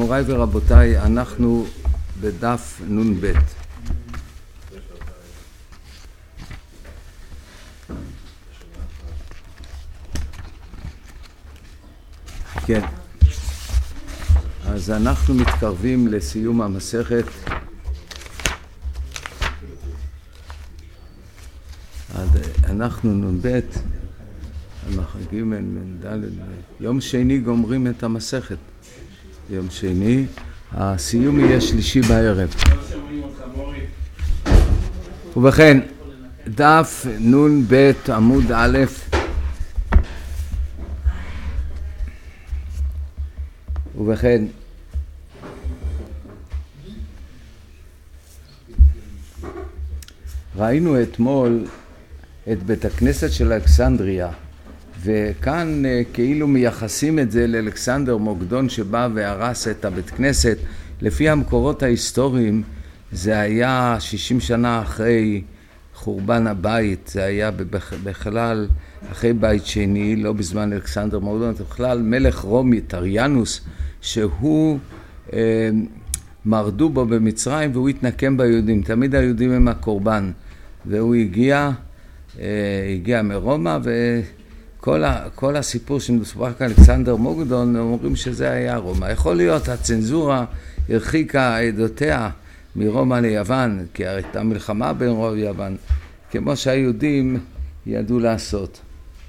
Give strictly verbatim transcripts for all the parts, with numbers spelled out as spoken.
מוריי ורבותיי, אנחנו בדף נון ב'. כן. אז אנחנו מתקרבים לסיום המסכת. אנחנו נון ב', ג' ד', יום שני גומרים את המסכת. יום שני, הסיום יהיה שלישי בערב. ובכן, דף נון ב' עמוד א', ובכן, ראינו אתמול את בית הכנסת של אלכסנדריה, וכאן כאילו מייחסים את זה לאלכסנדר מוקדון שבא והרס את הבית כנסת. לפי המקורות ההיסטוריים זה היה שישים שנה אחרי חורבן הבית, זה היה בכלל אחרי בית שני, לא בזמן אלכסנדר מוקדון, זה בכלל מלך רומי טריאנוס, שהוא אה, מרדו בו במצרים והוא התנקם ביהודים, תמיד היהודים הם הקורבן, והוא הגיע, אה, הגיע מרומא, וכל ה, כל הסיפור שמסופר כאן אלכסנדר מוקדון, אומרים שזה היה רומא. יכול להיות הצנזורה הרחיקה עדותיה מרומא ליוון, כי הייתה מלחמה בין רומא ויוון, כמו שהיהודים ידעו לעשות.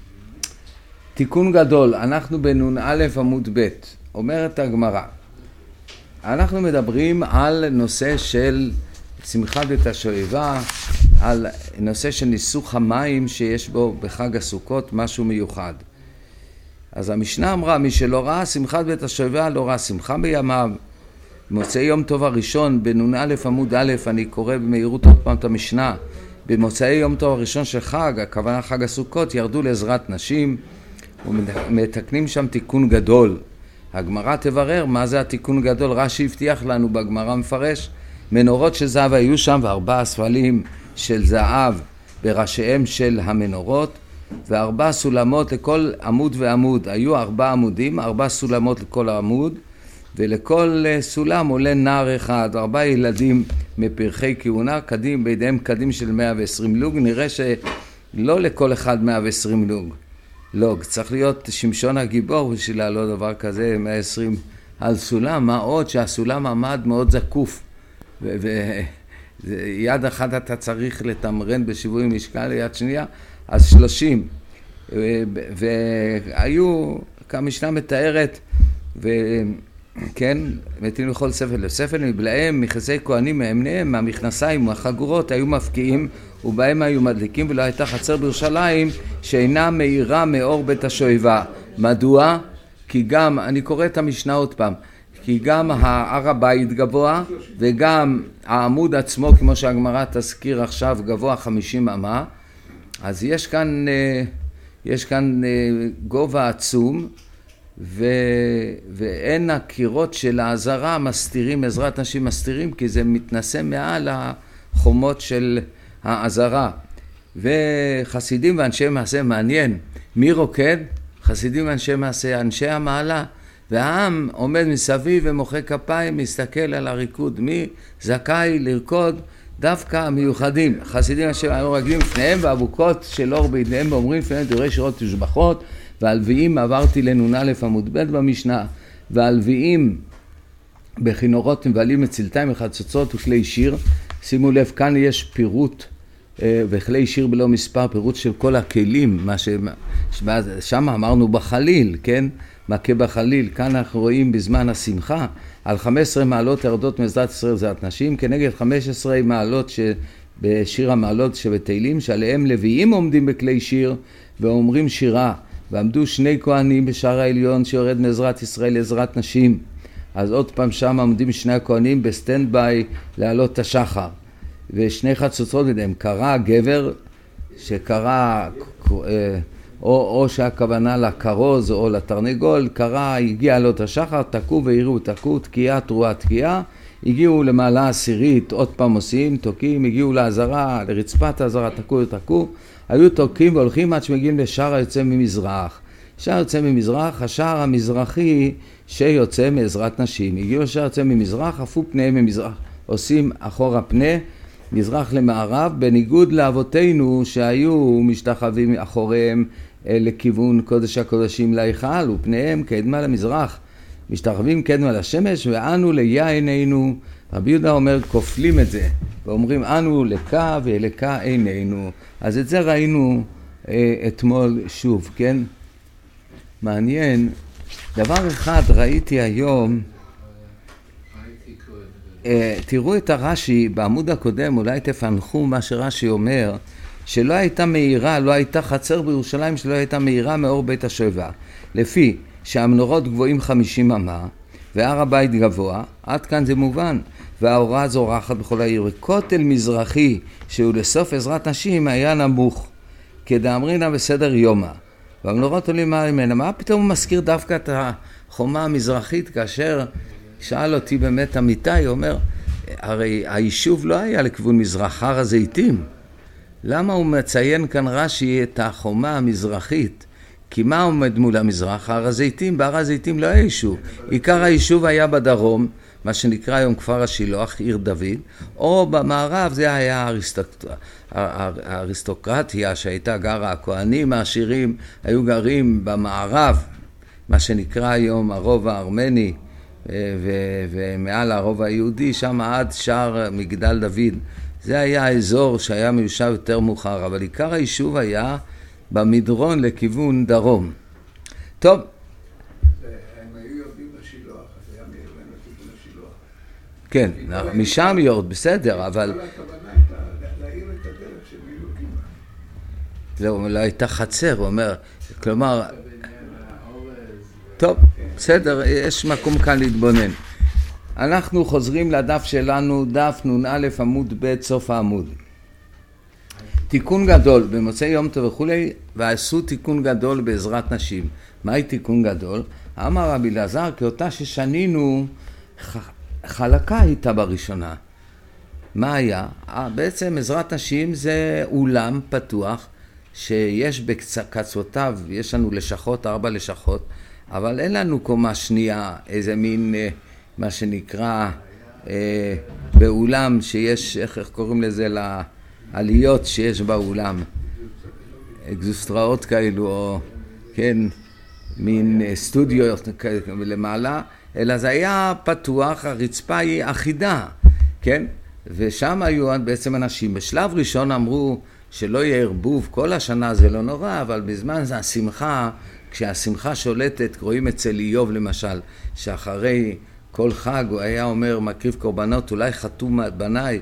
תיקון גדול, אנחנו בנון א' עמוד ב', אומרת הגמרא, אנחנו מדברים על נושא של שמחת בית השואבה, על נושא של ניסוך המים שיש בו בחג הסוכות משהו מיוחד. אז המשנה אמרה, מי שלא ראה שמחת בית השואבה לא ראה שמחה בימיו. במוצאי יום טוב הראשון בנון א' עמוד א', אני קורא במהירות עוד פעם את המשנה, במוצאי יום טוב הראשון של חג, הכוונה חג הסוכות, ירדו לעזרת נשים ומתקנים שם תיקון גדול. הגמרא תברר מה זה התיקון גדול. רש"י הבטיח לנו בגמרא מפרש, מנורות של זהב היו שם וארבעה ספלים של זהב בראשיהם של המנורות, וארבע סולמות לכל עמוד ועמוד. היו ארבע עמודים, ארבע סולמות לכל עמוד, ולכל סולם עולה נער אחד, ארבע ילדים מפרחי כהונה, קדים בידיהם קדים של מאה ועשרים לוג. נראה שלא לכל אחד מאה ועשרים לוג, לא, צריך להיות שמשון הגיבור בשביל לעלות דבר כזה, מאה ועשרים על סולם. מה עוד שהסולם עמד מאוד זקוף, ויד אחת אתה צריך לתמרן בשיווי משקל, יד שנייה, אז שלושים. והיו, כמשנה מתארת, וכן, מתאים לכל ספל לספל, מבלעיהם, מכסי כהנים מאמניהם, מהמכנסיים והחגורות היו מפקיעים, ובהם היו מדליקים, ולא הייתה חצר בירושלים שאינה מאירה מאור בית השואבה. מדוע? כי גם, אני קורא את המשנה עוד פעם, כי גם הר הבית גבוה, וגם העמוד עצמו, כמו שהגמרא תזכיר עכשיו, גבוה חמישים אמה, אז יש כאן, יש כאן גובה עצום, ו... ואין הקירות של העזרה מסתירים, עזרת נשים מסתירים, כי זה מתנשא מעל החומות של העזרה. וחסידים ואנשי מעשה, מעניין, מי רוקד? חסידים ואנשי מעשה, אנשי המעלה, והעם עומד מסביב ומוחא כפיים, מסתכל על הריקוד. מי זכאי לרקוד? דווקא המיוחדים. חסידים אנשי היו רגלים לפניהם, ואבוקות של אור בידיהם, ואומרים לפניהם דברי שירות ושבחות, והלוויים עברתי לנון א' עמוד ב' במשנה, והלוויים בכינורות מבלים מצלתיים וחצוצות וכלי שיר. שימו לב, כאן יש פירוט, וכלי שיר בלא מספר, פירוט של כל הכלים, מה ש... שם אמרנו בחליל, כן? מכה בחליל. כאן אנחנו רואים בזמן השמחה, על חמש עשרה מעלות ירדות מעזרת ישראל עזרת נשים, כנגד חמש עשרה מעלות שבשיר המעלות שבתהילים, שעליהם לוויים עומדים בכלי שיר ואומרים שירה, ועמדו שני כהנים בשער העליון שיורד מעזרת ישראל לעזרת נשים. אז עוד פעם שם עומדים שני הכהנים בסטנד ביי לעלות את השחר, ושני חצוצרות ביניהם. קרא גבר שקרא, או, או שהכוונה לקרוז או לתרנגול, קרא, הגיע לעלות השחר, תקעו והירו, תקעו, תקיעה, תרועה, תקיעה, הגיעו למעלה עשירית, עוד פעם עושים, תוקעים, הגיעו לעזרה, לרצפת העזרה, תקעו ותקעו, היו תוקעים והולכים עד שמגיעים לשער היוצא ממזרח. שער יוצא ממזרח, השער המזרחי שיוצא מעזרת נשים. הגיעו שיוצא ממזרח, עפו פניהם ממזרח. עושים אחורה פנה, מזרח למערב, בניגוד לאבותינו שהיו משתחווים אחוריהם לכיוון קודש הקודשים להיכל, ופניהם קדמה למזרח, משתחווים קדמה לשמש, ואנו ליה עינינו. רבי יהודה אומר, כופלים את זה, ואומרים, אנו לקה ולקה עינינו. אז את זה ראינו אה, אתמול שוב, כן? מעניין. דבר אחד ראיתי היום, אה, תראו את הרש"י בעמוד הקודם, אולי תפנחו מה שרש"י אומר, שלא הייתה מהירה, לא הייתה חצר בירושלים שלא הייתה מהירה מאור בית השואבה. לפי שהמנורות גבוהים חמישים אמה, והר הבית גבוה, עד כאן זה מובן, והאורה זורחת בכל העיר, וכותל מזרחי שהוא לסוף עזרת נשים היה נמוך, כדאמרינה בסדר יומה, והמנורות עולים מעלה ממנה. מה פתאום הוא מזכיר דווקא את החומה המזרחית, כאשר שאל אותי באמת אמיתי, אומר, הרי היישוב לא היה לכיוון מזרח, הר הזיתים. למה הוא מציין כאן רש"י את החומה המזרחית? כי מה עומד מול המזרח? הר הזיתים. בהר הזיתים לא היה יישוב. עיקר היישוב היה בדרום, מה שנקרא היום כפר השילוח, עיר דוד, או במערב זה היה האריסטוק... האריסטוקרטיה שהייתה גרה, הכהנים העשירים היו גרים במערב, מה שנקרא היום הרוב הארמני, ו... ומעל הרוב היהודי, שם עד שער מגדל דוד. זה היה האזור שהיה מיושב יותר מאוחר, אבל עיקר היישוב היה במדרון לכיוון דרום. טוב. הם היו יורדים לשילוח, אז היה מירדן לכיוון השילוח. כן, משם יורד, בסדר, אבל... כל הכוונה הייתה להאיר את הדרך שהם היו כמעט. לא, לא הייתה חצר, הוא אומר, כלומר... טוב, בסדר, יש מקום כאן להתבונן. אנחנו חוזרים לדף שלנו, דף נ"א עמוד ב' סוף העמוד. תיקון גדול, במוצאי יום טוב וכולי, ועשו תיקון גדול בעזרת נשים. מהי תיקון גדול? אמר רבי אלעזר, כי אותה ששנינו חלקה איתה בראשונה. מה היה? בעצם עזרת נשים זה אולם פתוח, שיש בקצותיו, יש לנו לשכות, ארבע לשכות, אבל אין לנו קומה שנייה, איזה מין... מה שנקרא אה, באולם שיש, איך, איך קוראים לזה, לעליות שיש באולם, אקזוסטראות כאלו, או כן, מין סטודיו למעלה, אלא זה היה פתוח, הרצפה היא אחידה, כן? ושם היו בעצם אנשים. בשלב ראשון אמרו שלא יהיה ערבוב, כל השנה זה לא נורא, אבל בזמן זה השמחה, כשהשמחה שולטת, רואים אצל איוב למשל, שאחרי... כל חג הוא היה אומר מקריב קורבנות, אולי חתום בניי.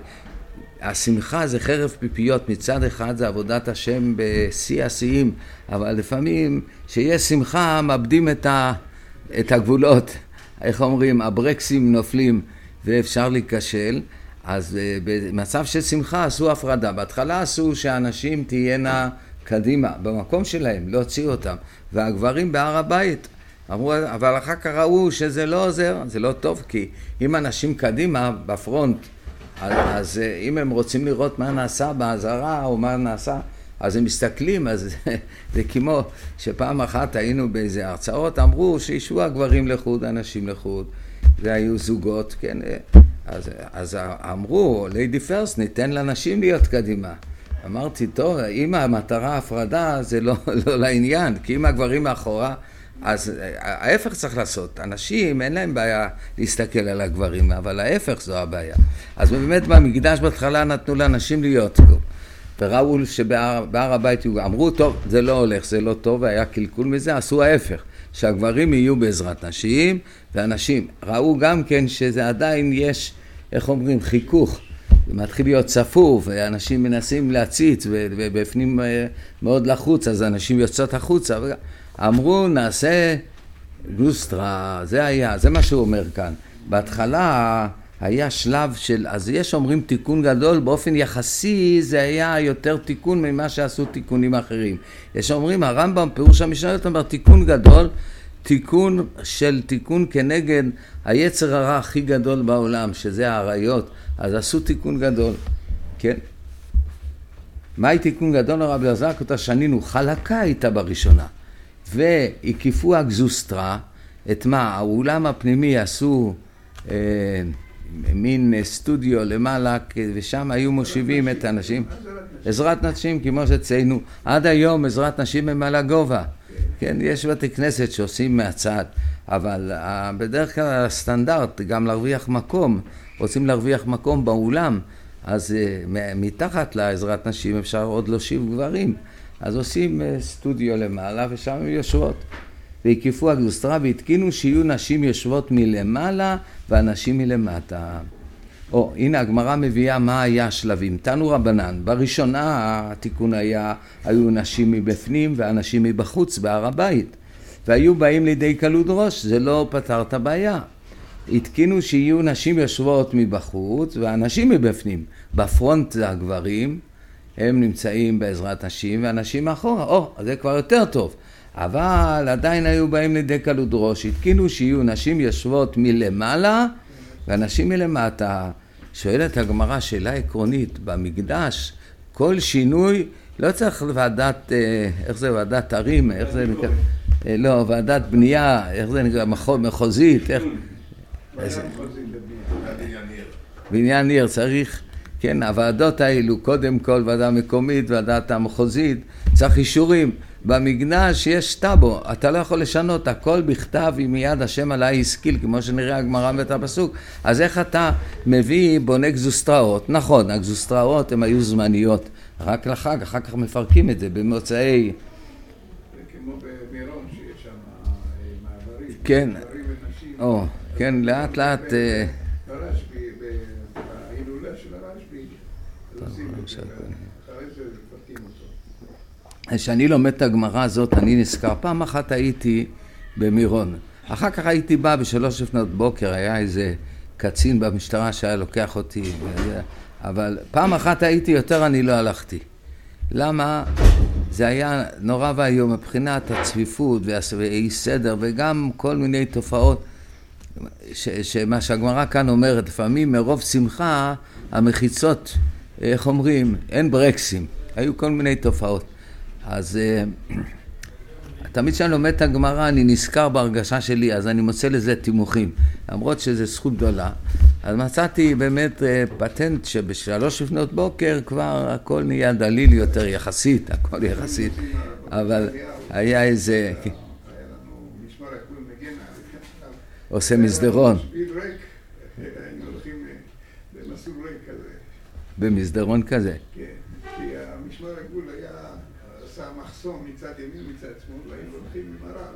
השמחה זה חרב פיפיות, מצד אחד זה עבודת השם בשיא השיאים, אבל לפעמים שיש שמחה מאבדים את, ה, את הגבולות, איך אומרים, הברקסים נופלים ואפשר להיכשל. אז במצב של שמחה עשו הפרדה, בהתחלה עשו שאנשים תהיינה קדימה במקום שלהם, לא הוציאו אותם, והגברים בהר הבית אמרו, אבל אחר כך ראו שזה לא עוזר, זה לא טוב, כי אם אנשים קדימה בפרונט, אז, אז אם הם רוצים לראות מה נעשה בעזרה או מה נעשה, אז הם מסתכלים, אז זה, זה כמו שפעם אחת היינו באיזה הרצאות, אמרו שישבו הגברים לחוד, אנשים לחוד, והיו זוגות, כן, אז, אז אמרו, ליידי פרסט, ניתן לנשים להיות קדימה. אמרתי, טוב, אם המטרה הפרדה, זה לא, לא לעניין, כי אם הגברים מאחורה, אז ההפך צריך לעשות. אנשים אין להם בעיה להסתכל על הגברים, אבל ההפך זו הבעיה. אז באמת במקדש בהתחלה נתנו לאנשים להיות פה. וראו שבהר הבית אמרו, טוב, זה לא הולך, זה לא טוב, והיה קלקול מזה, עשו ההפך. שהגברים יהיו בעזרת נשים, ואנשים ראו גם כן שזה עדיין יש, איך אומרים, חיכוך. זה מתחיל להיות צפוף, ואנשים מנסים להציץ, ובפנים מאוד לחוץ, אז אנשים יוצאות החוצה. אמרו, נעשה גלוסטרה, זה היה, זה מה שהוא אומר כאן. בהתחלה היה שלב של, אז יש אומרים תיקון גדול, באופן יחסי זה היה יותר תיקון ממה שעשו תיקונים אחרים. יש אומרים, הרמב"ם, פירוש המשנה, אומר, תיקון גדול, תיקון של תיקון כנגד היצר הרע הכי גדול בעולם, שזה העריות, אז עשו תיקון גדול, כן? מהי תיקון גדול? הרב אלעזר, אותה שנינו, חלקה איתה בראשונה. והקיפו הגזוסטרה, את מה? האולם הפנימי עשו אה, מין סטודיו למעלה, ושם היו מושיבים את האנשים. עזרת נשים, כמו שציינו, עד היום עזרת נשים הם על הגובה. כן, יש בתי כנסת שעושים מהצד, אבל בדרך כלל הסטנדרט, גם להרוויח מקום, רוצים להרוויח מקום באולם, אז מתחת לעזרת נשים אפשר עוד להושיב גברים. אז עושים סטודיו למעלה ושם הם יושבות. והקיפו הגלוסטרה והתקינו שיהיו נשים יושבות מלמעלה ואנשים מלמטה. או, הנה הגמרא מביאה מה היה השלבים. תנו רבנן, בראשונה התיקון היה, היו נשים מבפנים ואנשים מבחוץ בהר הבית. והיו באים לידי קלות ראש, זה לא פתר את הבעיה. התקינו שיהיו נשים יושבות מבחוץ ואנשים מבפנים. בפרונט זה הגברים, הם נמצאים בעזרת נשים ואנשים מאחורה. או, זה כבר יותר טוב. אבל עדיין היו באים לידי קלות ראש. התקינו שיהיו נשים יושבות מלמעלה ואנשים מלמטה. שואלת הגמרא שאלה עקרונית, במקדש כל שינוי לא צריך ועדת, איך זה ועדת ערים, איך זה נקרא, לא, ועדת בנייה, איך זה נקרא, מחוזית, איך... בניין עיר צריך, כן, הוועדות האלו, קודם כל ועדה מקומית, ועדת המחוזית, צריך אישורים. במקדש יש טאבו, אתה לא יכול לשנות, הכל בכתב עם יד השם עלי השכיל, כמו שנראה הגמרא ואת הפסוק. אז איך אתה מביא בונה גזוסטראות? נכון, הגזוסטראות הן היו זמניות, רק לחג, אחר כך מפרקים את זה במוצאי... כמו במירון שיש שם מעברים, כן, מעברים ונשים. או, כן, לאט לאט... ברשב"י, בהילולה של הרשב"י, עושים את זה, אחרי זה מפרקים אותו. כשאני לומד את הגמרא הזאת, אני נזכר, פעם אחת הייתי במירון, אחר כך הייתי בא בשלוש לפנות בוקר, היה איזה קצין במשטרה שהיה לוקח אותי, אבל פעם אחת הייתי, יותר אני לא הלכתי. למה? זה היה נורא והיום מבחינת הצפיפות והאי סדר וגם כל מיני תופעות, ש, שמה שהגמרא כאן אומרת, לפעמים מרוב שמחה המחיצות, איך אומרים, אין ברקסים, היו כל מיני תופעות. אז תמיד כשאני לומד את הגמרא אני נזכר בהרגשה שלי, אז אני מוצא לזה תימוכים, למרות שזה זכות גדולה. אז מצאתי באמת פטנט שבשלוש לפנות בוקר כבר הכל נהיה דליל יותר יחסית, הכל יחסית, אבל היה איזה... היה לנו משמר הגבול מגן, עושה מסדרון. שביל ריק, היינו הולכים במסלול ריק כזה. במסדרון כזה. כן, כי המשמר הגבול היה... עשה מחסום מצד ימין מצד שמאל, והיינו הולכים עם הרב.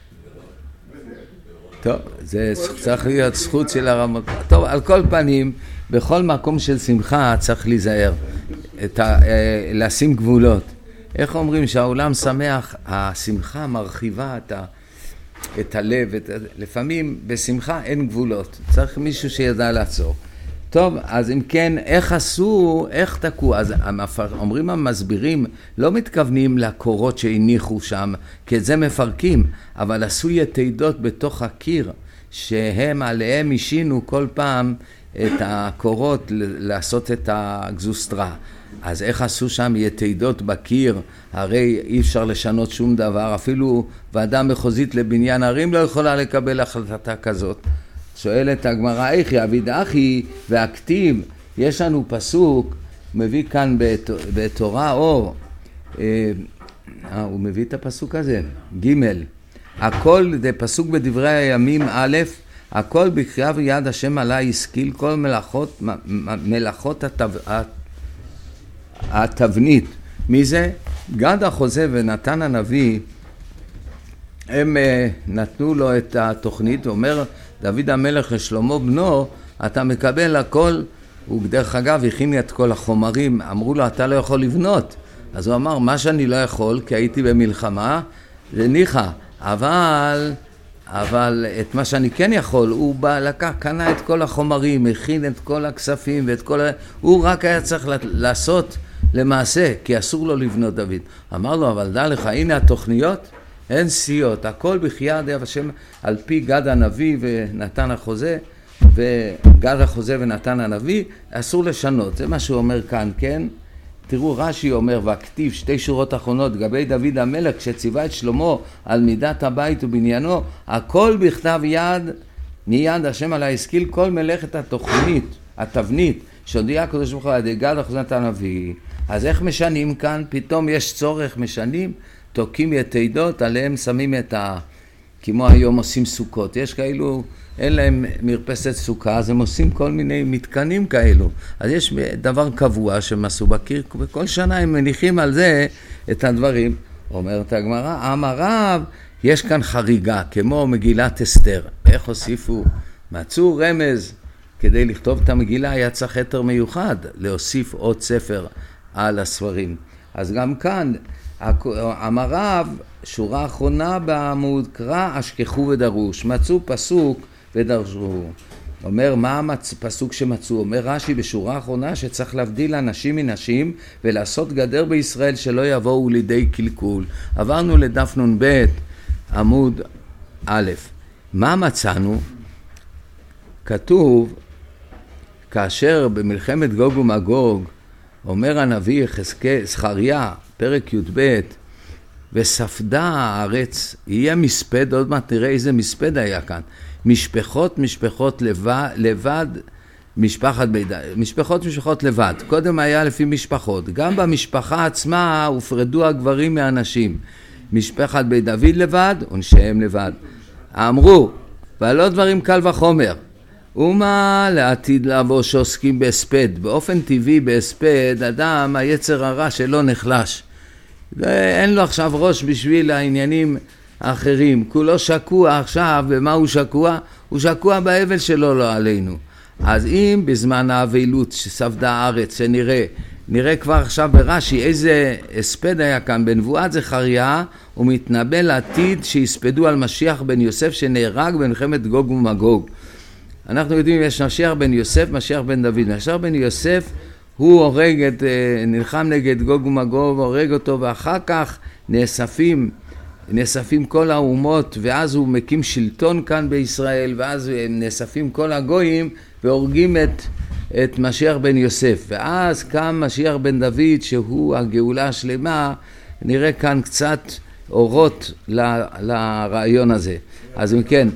טוב, זה צריך להיות זכות של הרמות. טוב, על כל פנים, בכל מקום של שמחה צריך להיזהר, לשים גבולות. איך אומרים שהעולם שמח, השמחה מרחיבה את, ה, את הלב, את, לפעמים בשמחה אין גבולות, צריך מישהו שידע לעצור. טוב, אז אם כן, איך עשו, איך תקעו? אז אומרים המסבירים, לא מתכוונים לקורות שהניחו שם, כי את זה מפרקים, אבל עשו יתידות בתוך הקיר, שהם עליהם השינו כל פעם את הקורות לעשות את הגזוסטרה. אז איך עשו שם יתידות בקיר? הרי אי אפשר לשנות שום דבר, אפילו ועדה מחוזית לבניין ערים לא יכולה לקבל החלטה כזאת. שואלת הגמרא, איך יעביד אחי והכתיב, יש לנו פסוק, מביא כאן בת, בתורה אור, אה, הוא מביא את הפסוק הזה, ג' הכל, זה פסוק בדברי הימים א', הכל בקריאה ויד השם עלי השכיל, כל מלאכות, מלאכות התב, התבנית. מי זה? גד החוזה ונתן הנביא, הם נתנו לו את התוכנית, הוא אומר, דוד המלך לשלמה בנו, אתה מקבל הכל, הוא דרך אגב הכין את כל החומרים, אמרו לו אתה לא יכול לבנות, אז הוא אמר מה שאני לא יכול כי הייתי במלחמה, זה ניחא, אבל, אבל את מה שאני כן יכול, הוא בא לקח, קנה את כל החומרים, הכין את כל הכספים ואת כל, הוא רק היה צריך לעשות למעשה, כי אסור לו לבנות דוד. אמר לו אבל דע לך, הנה התוכניות, אין סיעות, הכל בחייאת דב השם על פי גד הנביא ונתן החוזה, וגד החוזה ונתן הנביא, אסור לשנות, זה מה שהוא אומר כאן, כן? תראו, רש"י אומר, והכתיב שתי שורות אחרונות, גבי דוד המלך, כשציווה את שלמה על מידת הבית ובניינו, הכל בכתב יד, מיד השם עלי השכיל כל מלאכת התוכנית, התבנית, שהודיע הקדוש ברוך הוא על ידי גד אחוזת הנביא. אז איך משנים כאן? פתאום יש צורך, משנים, תוקים יתידות, עליהם שמים את ה... כמו היום עושים סוכות, יש כאלו, אין להם מרפסת סוכה, אז הם עושים כל מיני מתקנים כאלו. אז יש דבר קבוע שהם עשו בקיר, וכל שנה הם מניחים על זה את הדברים. אומרת הגמרא, אמר רב, יש כאן חריגה, כמו מגילת אסתר. איך הוסיפו? מצאו רמז, כדי לכתוב את המגילה היה צריך היתר מיוחד, להוסיף עוד ספר על הספרים. אז גם כאן, אמר רב, שורה אחרונה בעמוד, קרא אשכחו ודרוש, מצאו פסוק ודרשו. אומר, מה הפסוק שמצאו? אומר רש"י בשורה האחרונה שצריך להבדיל אנשים מנשים ולעשות גדר בישראל שלא יבואו לידי קלקול. עברנו לדף נ"ב עמוד א'. מה מצאנו? כתוב, כאשר במלחמת גוג ומגוג, אומר הנביא יחזקאל, זכריה, פרק י"ב, וספדה הארץ, יהיה מספד, עוד מעט נראה איזה מספד היה כאן, משפחות משפחות לבד, לבד משפחת בית, משפחות משפחות לבד, קודם היה לפי משפחות, גם במשפחה עצמה הופרדו הגברים מהנשים, משפחת בית דוד לבד ונשיהם לבד. אמרו, ועל עוד דברים קל וחומר, ומה לעתיד לבוא שעוסקים בהספד, באופן טבעי בהספד אדם היצר הרע שלא נחלש, אין לו עכשיו ראש בשביל העניינים האחרים, כולו שקוע עכשיו, ומה הוא שקוע? הוא שקוע באבל שלו לא עלינו. אז אם בזמן האבלות שספדה הארץ, שנראה, נראה כבר עכשיו ברש"י איזה הספד היה כאן, בנבואת זכריה הוא מתנבא לעתיד שיספדו על משיח בן יוסף שנהרג במלחמת גוג ומגוג. אנחנו יודעים יש משיח בן יוסף, משיח בן דוד. משיח בן יוסף הוא הורג את, נלחם נגד גוג ומגוג, הורג אותו, ואחר כך נאספים, נאספים כל האומות, ואז הוא מקים שלטון כאן בישראל, ואז נאספים כל הגויים, והורגים את, את משיח בן יוסף. ואז קם משיח בן דוד, שהוא הגאולה השלמה, נראה כאן קצת אורות ל, לרעיון הזה. אז אם כן,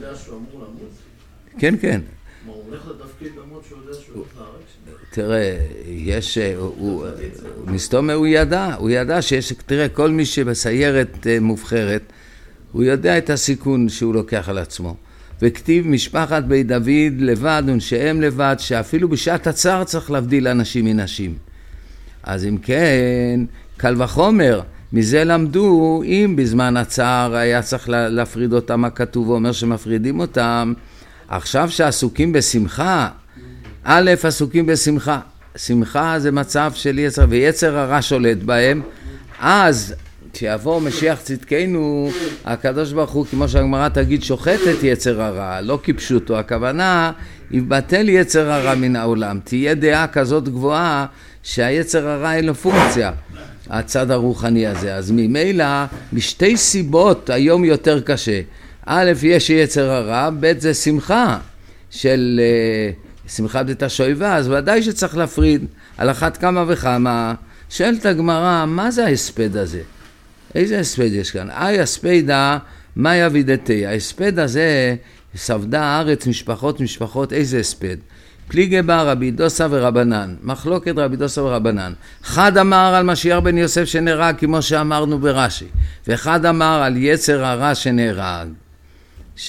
כן, כן. מה, הוא הולך לתפקיד למרות שהוא יודע שהוא הולך לארץ? תראה, יש, הוא, מסתום הוא ידע, הוא ידע שיש, תראה, כל מי שבסיירת מובחרת, הוא יודע את הסיכון שהוא לוקח על עצמו. וכתיב משפחת בית דוד לבד ונשיהם לבד, שאפילו בשעת הצער צריך להבדיל אנשים מנשים. אז אם כן, קל וחומר, מזה למדו, אם בזמן הצער היה צריך להפריד אותם, מה כתוב ואומר שמפרידים אותם, עכשיו שעסוקים בשמחה, א', עסוקים בשמחה. שמחה זה מצב של יצר, ויצר הרע שולט בהם. אז כשיבוא משיח צדקנו, הקדוש ברוך הוא, כמו שהגמרא תגיד, שוחט את יצר הרע, לא כפשוטו. הכוונה, יבטל יצר הרע מן העולם. תהיה דעה כזאת גבוהה שהיצר הרע אין לו פונקציה, הצד הרוחני הזה. אז ממילא, משתי סיבות היום יותר קשה. א', יש יצר הרע, ב', זה שמחה של שמחת את השואבה, אז ודאי שצריך להפריד על אחת כמה וכמה. שואלת הגמרא, מה זה ההספד הזה? איזה הספד יש כאן? אי הספדה, מה יבידתי? ההספד הזה, ספדה הארץ משפחות משפחות, איזה הספד? פליגי בה רבי דוסה ורבנן, מחלוקת רבי דוסה ורבנן. אחד אמר על משיח בן יוסף שנהרג, כמו שאמרנו ברש"י, ואחד אמר על יצר הרע שנהרג. ש...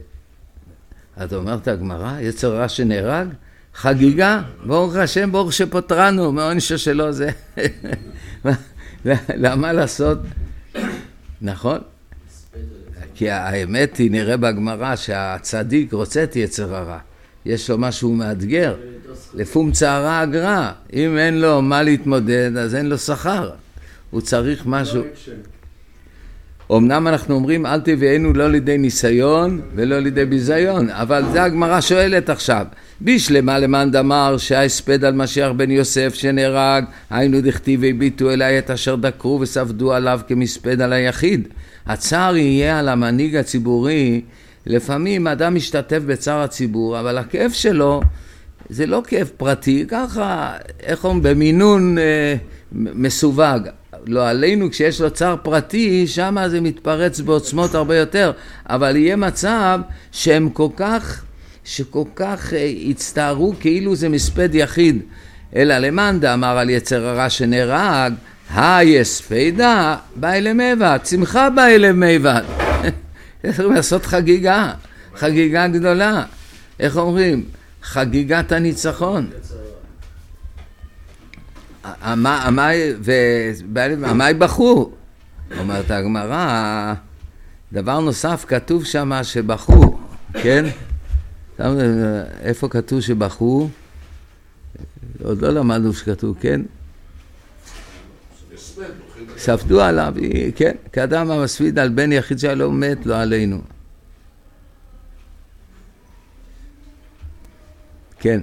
אתה אומרת הגמרא, יצר הרע שנהרג? חגיגה, ברוך השם, ברוך שפוטרנו, מעונשו שלו זה. למה לעשות? נכון? כי האמת היא, נראה בגמרא שהצדיק רוצה את יצר הרע. יש לו משהו מאתגר, לפום צערה אגרה. אם אין לו מה להתמודד, אז אין לו שכר. הוא צריך משהו. אמנם אנחנו אומרים, אל תביאנו לא לידי ניסיון ולא לידי ביזיון, אבל זה הגמרא שואלת עכשיו. בשלמה למאן דאמר שההספד על משיח בן יוסף שנהרג, היינו דכתיב והביטו אליי את אשר דקרו וספדו עליו כמספד על היחיד. הצער יהיה על המנהיג הציבורי. לפעמים אדם משתתף בצער הציבור, אבל הכאב שלו זה לא כאב פרטי, ככה, איך אומרים, במינון, מסווג. לא עלינו, כשיש לו צער פרטי, שם זה מתפרץ בעוצמות הרבה יותר, אבל יהיה מצב שהם כל כך, שכל כך הצטערו כאילו זה מספד יחיד. אלא למאן דאמר על יצר הרע שנהרג, היי ספידה, באי למבד, שמחה באי למבד. צריכים לעשות חגיגה, חגיגה גדולה. איך אומרים? חגיגת הניצחון. המאי בכו. אומרת הגמרא, דבר נוסף כתוב שם שבכו, כן? איפה כתוב שבכו? עוד לא למדנו שכתוב, כן? ספדו עליו, כן, כאדם המספיד על בן יחיד שלא מת, לא עלינו. כן.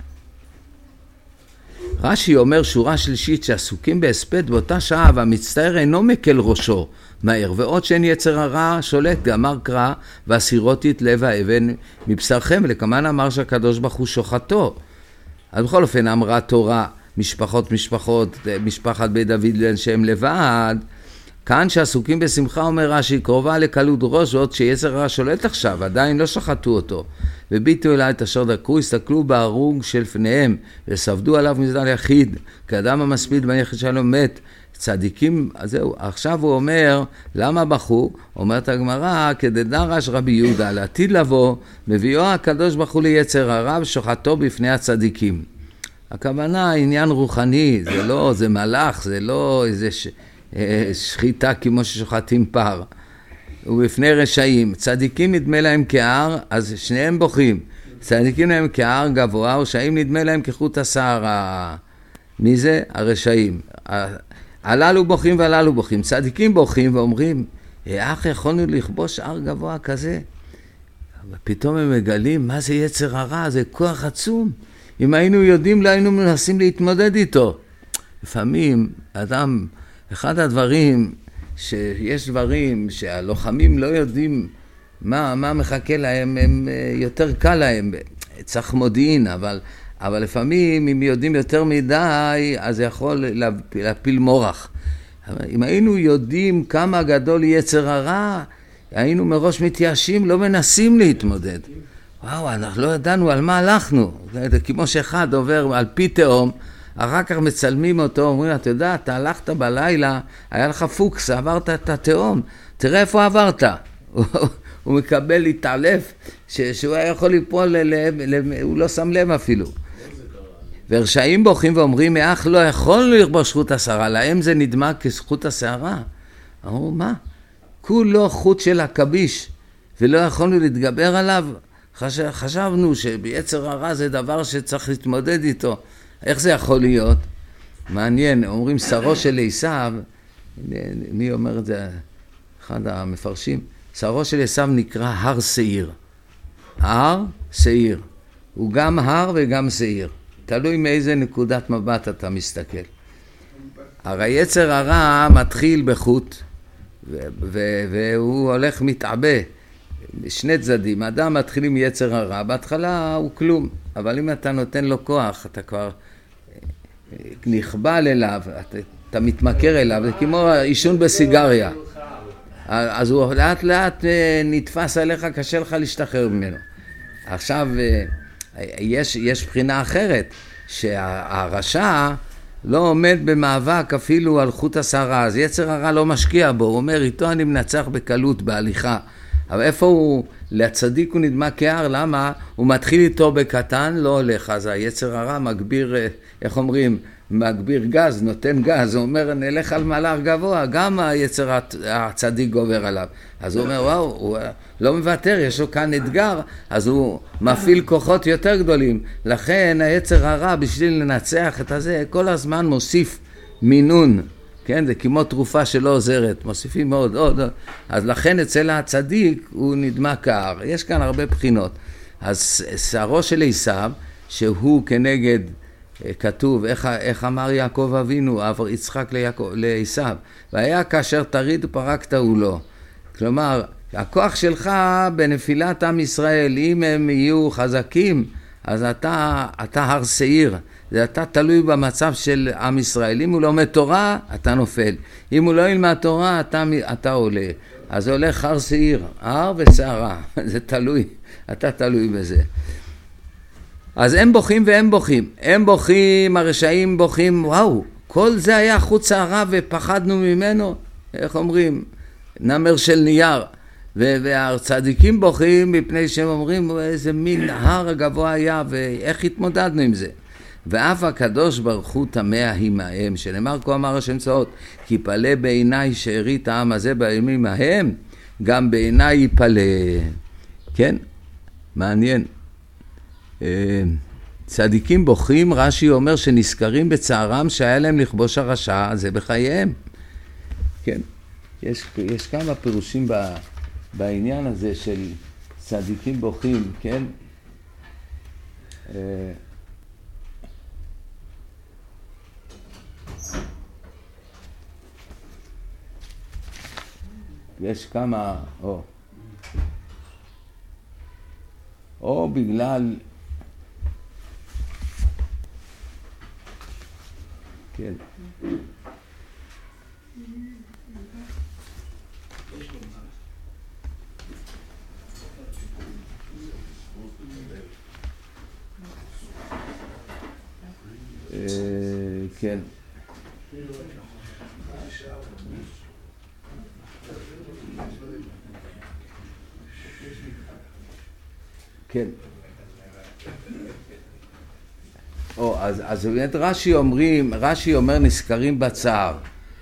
רש"י אומר שורה שלישית שעסוקים בהספד באותה שעה והמצטער אינו מקל ראשו מהר, ועוד שאין יצר הרע שולט, גמר קרא והסירותי את לב האבן מבשרכם, ולכמן אמר שהקדוש ברוך הוא שוחטו. אז בכל אופן אמרה תורה משפחות משפחות, משפחת בית דוד שהם לבד, כאן שעסוקים בשמחה אומר רש"י קרובה לקלות ראש, ועוד שיצר הרע שולט עכשיו, עדיין לא שחטו אותו. וביטו אליי את אשר דקרו, הסתכלו בהרוג של פניהם וספדו עליו מזדל יחיד, כאדם המספיד בן יחיד שלו מת. צדיקים, אז זהו, עכשיו הוא אומר למה בכו? אומרת הגמרא, כדדרש רבי יהודה לעתיד לבוא מביאו הקדוש ברוך הוא ליצר הרע ושוחטו בפני הצדיקים. הכוונה עניין רוחני, זה לא, זה מלאך, זה לא איזה ש... שחיטה כמו ששוחטים פר. ובפני רשעים, צדיקים נדמה להם כהר, אז שניהם בוכים. צדיקים להם כהר גבוה, ורשעים נדמה להם כחוט השערה. מי זה? הרשעים. הללו בוכים והללו בוכים. צדיקים בוכים ואומרים, איך יכולנו לכבוש הר גבוה כזה? ופתאום הם מגלים, מה זה יצר הרע? זה כוח עצום. אם היינו יודעים, לא היינו מנסים להתמודד איתו. לפעמים, אדם, אחד הדברים, שיש דברים שהלוחמים לא יודעים מה, מה מחכה להם, הם יותר קל להם. צריך מודיעין, אבל, אבל לפעמים, אם יודעים יותר מדי, אז זה יכול להפיל, להפיל מורח. אם היינו יודעים כמה גדול יצר הרע, היינו מראש מתייאשים, לא מנסים להתמודד. וואו, אנחנו לא ידענו על מה הלכנו. זה כמו שאחד עובר על פי תהום, אחר כך מצלמים אותו, אומרים, אתה יודע, אתה הלכת בלילה, היה לך פוקס, עברת את התהום, תראה איפה עברת. הוא מקבל להתעלף, שהוא היה יכול ליפול, הוא לא שם לב אפילו. ורשעים בוכים ואומרים, אך לא יכולנו לכבוש חוט השערה, להם זה נדמה כזכות השערה. אמרו, מה? כולו חוט של הכביש, ולא יכולנו להתגבר עליו. חשב, חשבנו שביצר הרע זה דבר שצריך להתמודד איתו. איך זה יכול להיות? מעניין, אומרים שרו של עשיו, מי אומר את זה? אחד המפרשים. שרו של עשיו נקרא הר שעיר. הר שעיר. הוא גם הר וגם שעיר. תלוי מאיזה נקודת מבט אתה מסתכל. הרי יצר הרע מתחיל בחוט, והוא הולך מתעבה. שני צדדים, אדם מתחיל עם יצר הרע, בהתחלה הוא כלום, אבל אם אתה נותן לו כוח, אתה כבר נכבל אליו, אתה, אתה מתמכר אליו, זה כמו עישון בסיגריה. אז הוא לאט לאט נתפס עליך, קשה לך להשתחרר ממנו. עכשיו, יש, יש בחינה אחרת, שהרשע לא עומד במאבק אפילו על חוט השערה, אז יצר הרע לא משקיע בו, הוא אומר, איתו אני מנצח בקלות, בהליכה. אבל איפה הוא, לצדיק הוא נדמה כהר, למה? הוא מתחיל איתו בקטן, לא הולך, אז היצר הרע מגביר, איך אומרים, מגביר גז, נותן גז, הוא אומר, נלך על מלאך גבוה, גם היצר הצדיק גובר עליו. אז הוא אומר, וואו, הוא לא מוותר, יש לו כאן אתגר, אז הוא מפעיל כוחות יותר גדולים. לכן היצר הרע, בשביל לנצח את הזה, כל הזמן מוסיף מינון. כן, זה כמו תרופה שלא עוזרת, מוסיפים מאוד עוד, אז לכן אצל הצדיק הוא נדמה כהר. יש כאן הרבה בחינות. אז שערו של עשיו, שהוא כנגד, כתוב, איך, איך אמר יעקב אבינו, עבר יצחק לעשיו, והיה כאשר תריד ופרקת הוא לו. כלומר, הכוח שלך בנפילת עם ישראל, אם הם יהיו חזקים, אז אתה, אתה הר שעיר, אתה תלוי במצב של עם ישראל. אם הוא לומד תורה, אתה נופל. אם הוא לא ילמד תורה, אתה, אתה עולה. אז זה הולך הר שעיר, הר ושערה, זה תלוי, אתה תלוי בזה. אז הם בוכים והם בוכים, הם בוכים, הרשעים בוכים, וואו, כל זה היה חוץ שערה ופחדנו ממנו, איך אומרים, נמר של נייר. והצדיקים בוכים מפני שהם אומרים איזה מין הר גבוה היה ואיך התמודדנו עם זה. ואף הקדוש ברוך הוא תמה עמהם, שנאמר כה אמר השם צבאות, כי פלא בעיניי שארית העם הזה בימים ההם, גם בעיניי יפלא. כן, מעניין. צדיקים בוכים, רש"י אומר שנזכרים בצערם שהיה להם לכבוש הרשע, זה בחייהם. כן, יש, יש כמה פירושים ב, בעניין הזה של צדיקים בוכים, כן? יש כמה, או, או בגלל, כן. כן. כן. או, אז, אז באמת רש"י אומרים, רש"י אומר נזכרים בצער,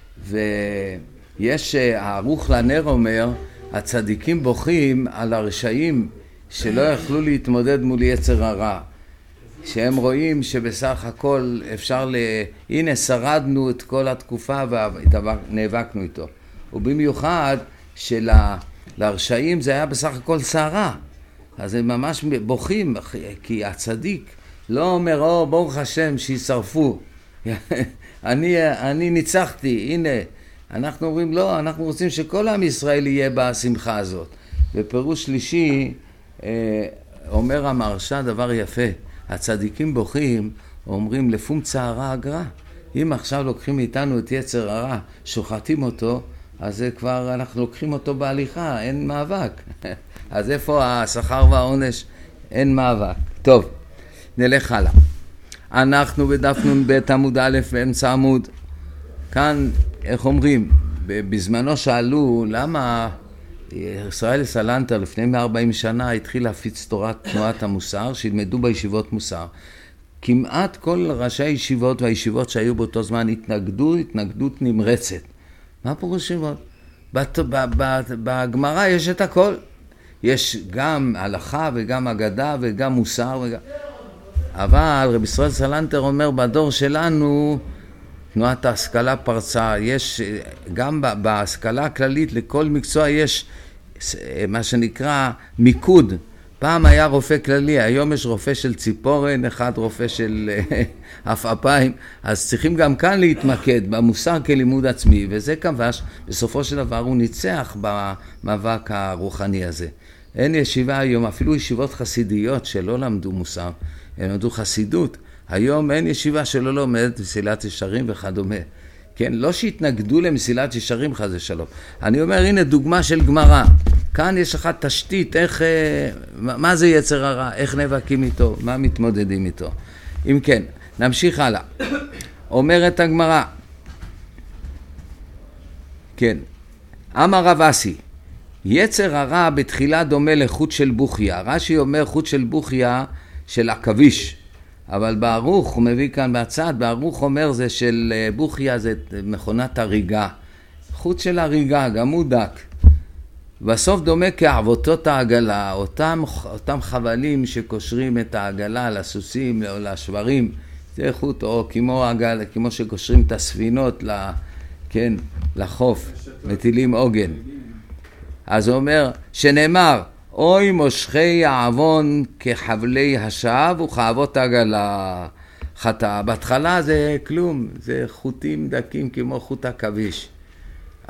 ויש, הערוך לנר אומר, הצדיקים בוכים על הרשעים שלא יכלו להתמודד מול יצר הרע, שהם רואים שבסך הכל אפשר ל... הנה שרדנו את כל התקופה ונאבקנו איתו. ובמיוחד שלהרשעים זה היה בסך הכל שערה. אז הם ממש בוכים, כי הצדיק לא אומר, או ברוך השם שישרפו. אני, אני ניצחתי, הנה. אנחנו אומרים, לא, אנחנו רוצים שכל עם ישראל יהיה בשמחה הזאת. בפירוש שלישי אומר המהרש"א דבר יפה. הצדיקים בוכים, אומרים לפום צערה אגרה. אם עכשיו לוקחים מאיתנו את יצר הרע, שוחטים אותו, אז זה כבר אנחנו לוקחים אותו בהליכה, אין מאבק. אז איפה השכר והעונש? אין מאבק. טוב, נלך הלאה. אנחנו בדף נ"ב עמוד א' באמצע עמוד. כאן, איך אומרים, בזמנו שאלו למה ישראל סלנטר לפני מאה וארבעים שנה התחיל להפיץ תורת תנועת המוסר, שילמדו בישיבות מוסר. כמעט כל ראשי הישיבות והישיבות שהיו באותו זמן התנגדו, התנגדות נמרצת. מה פירוש ישיבות? בגמרא יש את הכל. יש גם הלכה וגם אגדה וגם מוסר וגם... אבל רבי ישראל סלנטר אומר בדור שלנו תנועת ההשכלה פרצה. יש גם בהשכלה הכללית לכל מקצוע יש מה שנקרא מיקוד. פעם היה רופא כללי, היום יש רופא של ציפורן, אחד רופא של אפיים, אז צריכים גם כאן להתמקד במוסר כלימוד עצמי, וזה כבש, בסופו של דבר הוא ניצח במאבק הרוחני הזה. אין ישיבה היום, אפילו ישיבות חסידיות שלא למדו מוסר, הם למדו חסידות. היום אין ישיבה שלא לומדת מסילת ישרים וכדומה. כן, לא שהתנגדו למסילת ישרים חזה שלום. אני אומר, הנה דוגמה של גמרא. כאן יש לך תשתית, איך, מה זה יצר הרע, איך נאבקים איתו, מה מתמודדים איתו. אם כן, נמשיך הלאה. אומרת הגמרא, כן, אמר רב אסי, יצר הרע בתחילה דומה לחוט של בוכיה. רש"י אומר חוט של בוכיה של עכביש. אבל בערוך, הוא מביא כאן בצד, בערוך אומר זה של בוכיה, זה מכונת הריגה. חוט של הריגה, גם הוא דק. בסוף דומה כעבותות העגלה, אותם, אותם חבלים שקושרים את העגלה לסוסים או לשברים, זה חוט, או כמו, עגל, כמו שקושרים את הספינות ל, כן, לחוף, מטילים עוגן. אז הוא אומר, שנאמר, אוי מושכי העוון כחבלי השב וכאבות העגלה. חטא, בהתחלה זה כלום, זה חוטים דקים כמו חוט עכביש.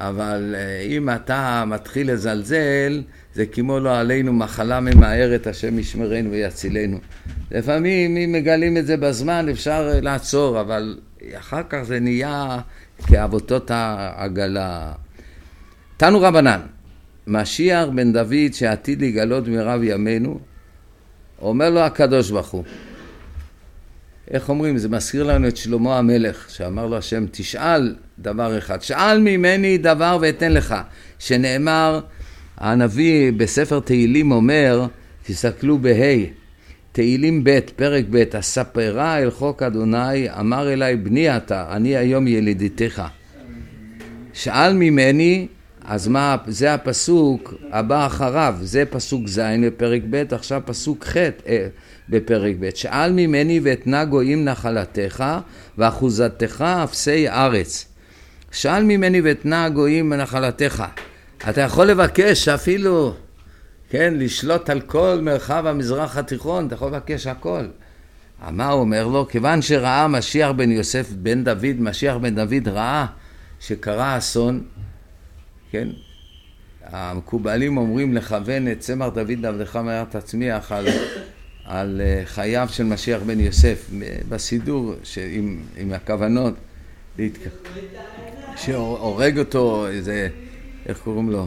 אבל אם אתה מתחיל לזלזל, זה כמו לא עלינו מחלה ממהרת, השם ישמרנו ויצילנו. לפעמים אם מגלים את זה בזמן אפשר לעצור, אבל אחר כך זה נהיה כאבותות העגלה. תנו רבנן, משיח בן דוד שעתיד לגלות מרב ימינו, אומר לו הקדוש ברוך הוא, איך אומרים? זה מזכיר לנו את שלמה המלך, שאמר לו השם, תשאל דבר אחד, שאל ממני דבר ואתן לך, שנאמר, הנביא בספר תהילים אומר, תסתכלו בהי, תהילים ב' פרק ב', הספרה אל חוק אדוני, אמר אליי בני אתה, אני היום ילידיתך. שאל ממני, אז מה, זה הפסוק הבא אחריו, זה פסוק ז' בפרק ב', עכשיו פסוק ח' אה, בפרק ב', שאל ממני ואתנה גויים נחלתך ואחוזתך אפסי ארץ. שאל ממני ואתנה גויים נחלתך. אתה יכול לבקש אפילו, כן, לשלוט על כל מרחב המזרח התיכון, אתה יכול לבקש הכל. מה הוא אומר לו? כיוון שראה משיח בן יוסף בן דוד, משיח בן דוד ראה שקרה אסון, כן? המקובלים אומרים לכוון את צמר דוד עבדך מהר תצמיח על, על חייו של משיח בן יוסף בסידור עם, עם הכוונות להתק... שהורג אותו איזה, איך קוראים לו?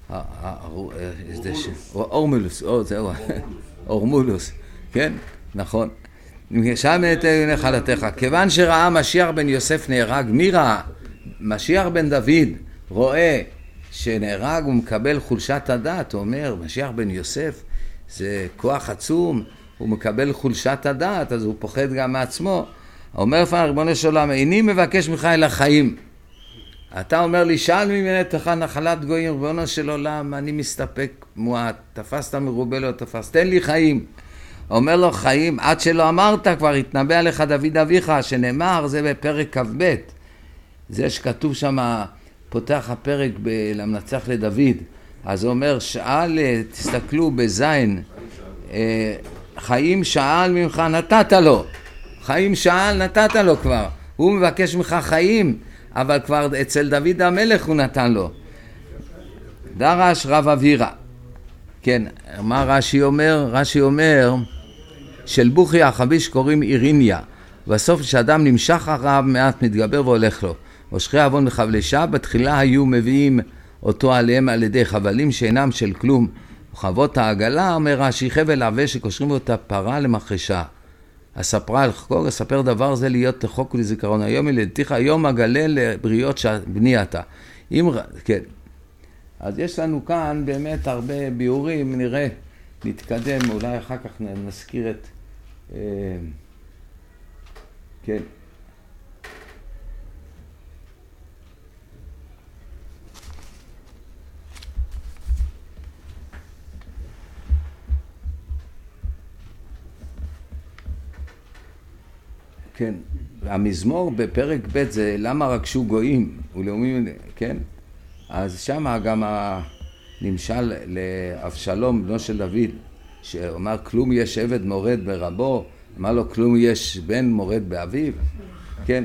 אורמולוס, זהו, אורמולוס, כן? נכון. שם נתן נחלתך, כיוון שראה משיח בן יוסף נהרג, מי ראה? משיח בן דוד רואה שנהרג, הוא מקבל חולשת הדעת, הוא אומר, משיח בן יוסף זה כוח עצום, הוא מקבל חולשת הדעת, אז הוא פוחד גם מעצמו. אומר לפני ריבונו של עולם, איני מבקש ממך אל החיים. אתה אומר לי, שאל ממני תך נחלת גויים, ריבונו של עולם, אני מסתפק מועט, תפסת מרובה לא תפס, תן לי חיים. אומר לו חיים, עד שלא אמרת, כבר התנבא לך דוד אביך, שנאמר, זה בפרק כ"ב. זה שכתוב שם, פותח הפרק למנצח לדוד, אז הוא אומר, שאל, תסתכלו בזין, חיים שאל ממך נתת לו, חיים שאל נתת לו כבר, הוא מבקש ממך חיים, אבל כבר אצל דוד המלך הוא נתן לו. דרש רב אבירה, כן, מה רש"י אומר? רש"י אומר, של בוכי החביש קוראים איריניה, בסוף כשאדם נמשך הרב מעט מתגבר והולך לו. מושכי עוון וחבלשה, בתחילה היו מביאים אותו עליהם על ידי חבלים שאינם של כלום. וחוות העגלה, אומר רש"י, חבל עבה שקושרים אותה פרה למחרשה. הספרה על חקור, אספר דבר זה להיות תחוק ולזיכרון. היום ילדתיך, היום אגלה לבריות בני אתה. אם, כן. אז יש לנו כאן באמת הרבה ביאורים, נראה, נתקדם, אולי אחר כך נזכיר את... אה, כן. כן, המזמור בפרק ב' זה למה רגשו גויים ולאומים, כן? אז שם גם הנמשל לאבשלום בנו של דוד, שאומר כלום יש עבד מורד ברבו, אמר לו כלום יש בן מורד באביו, כן?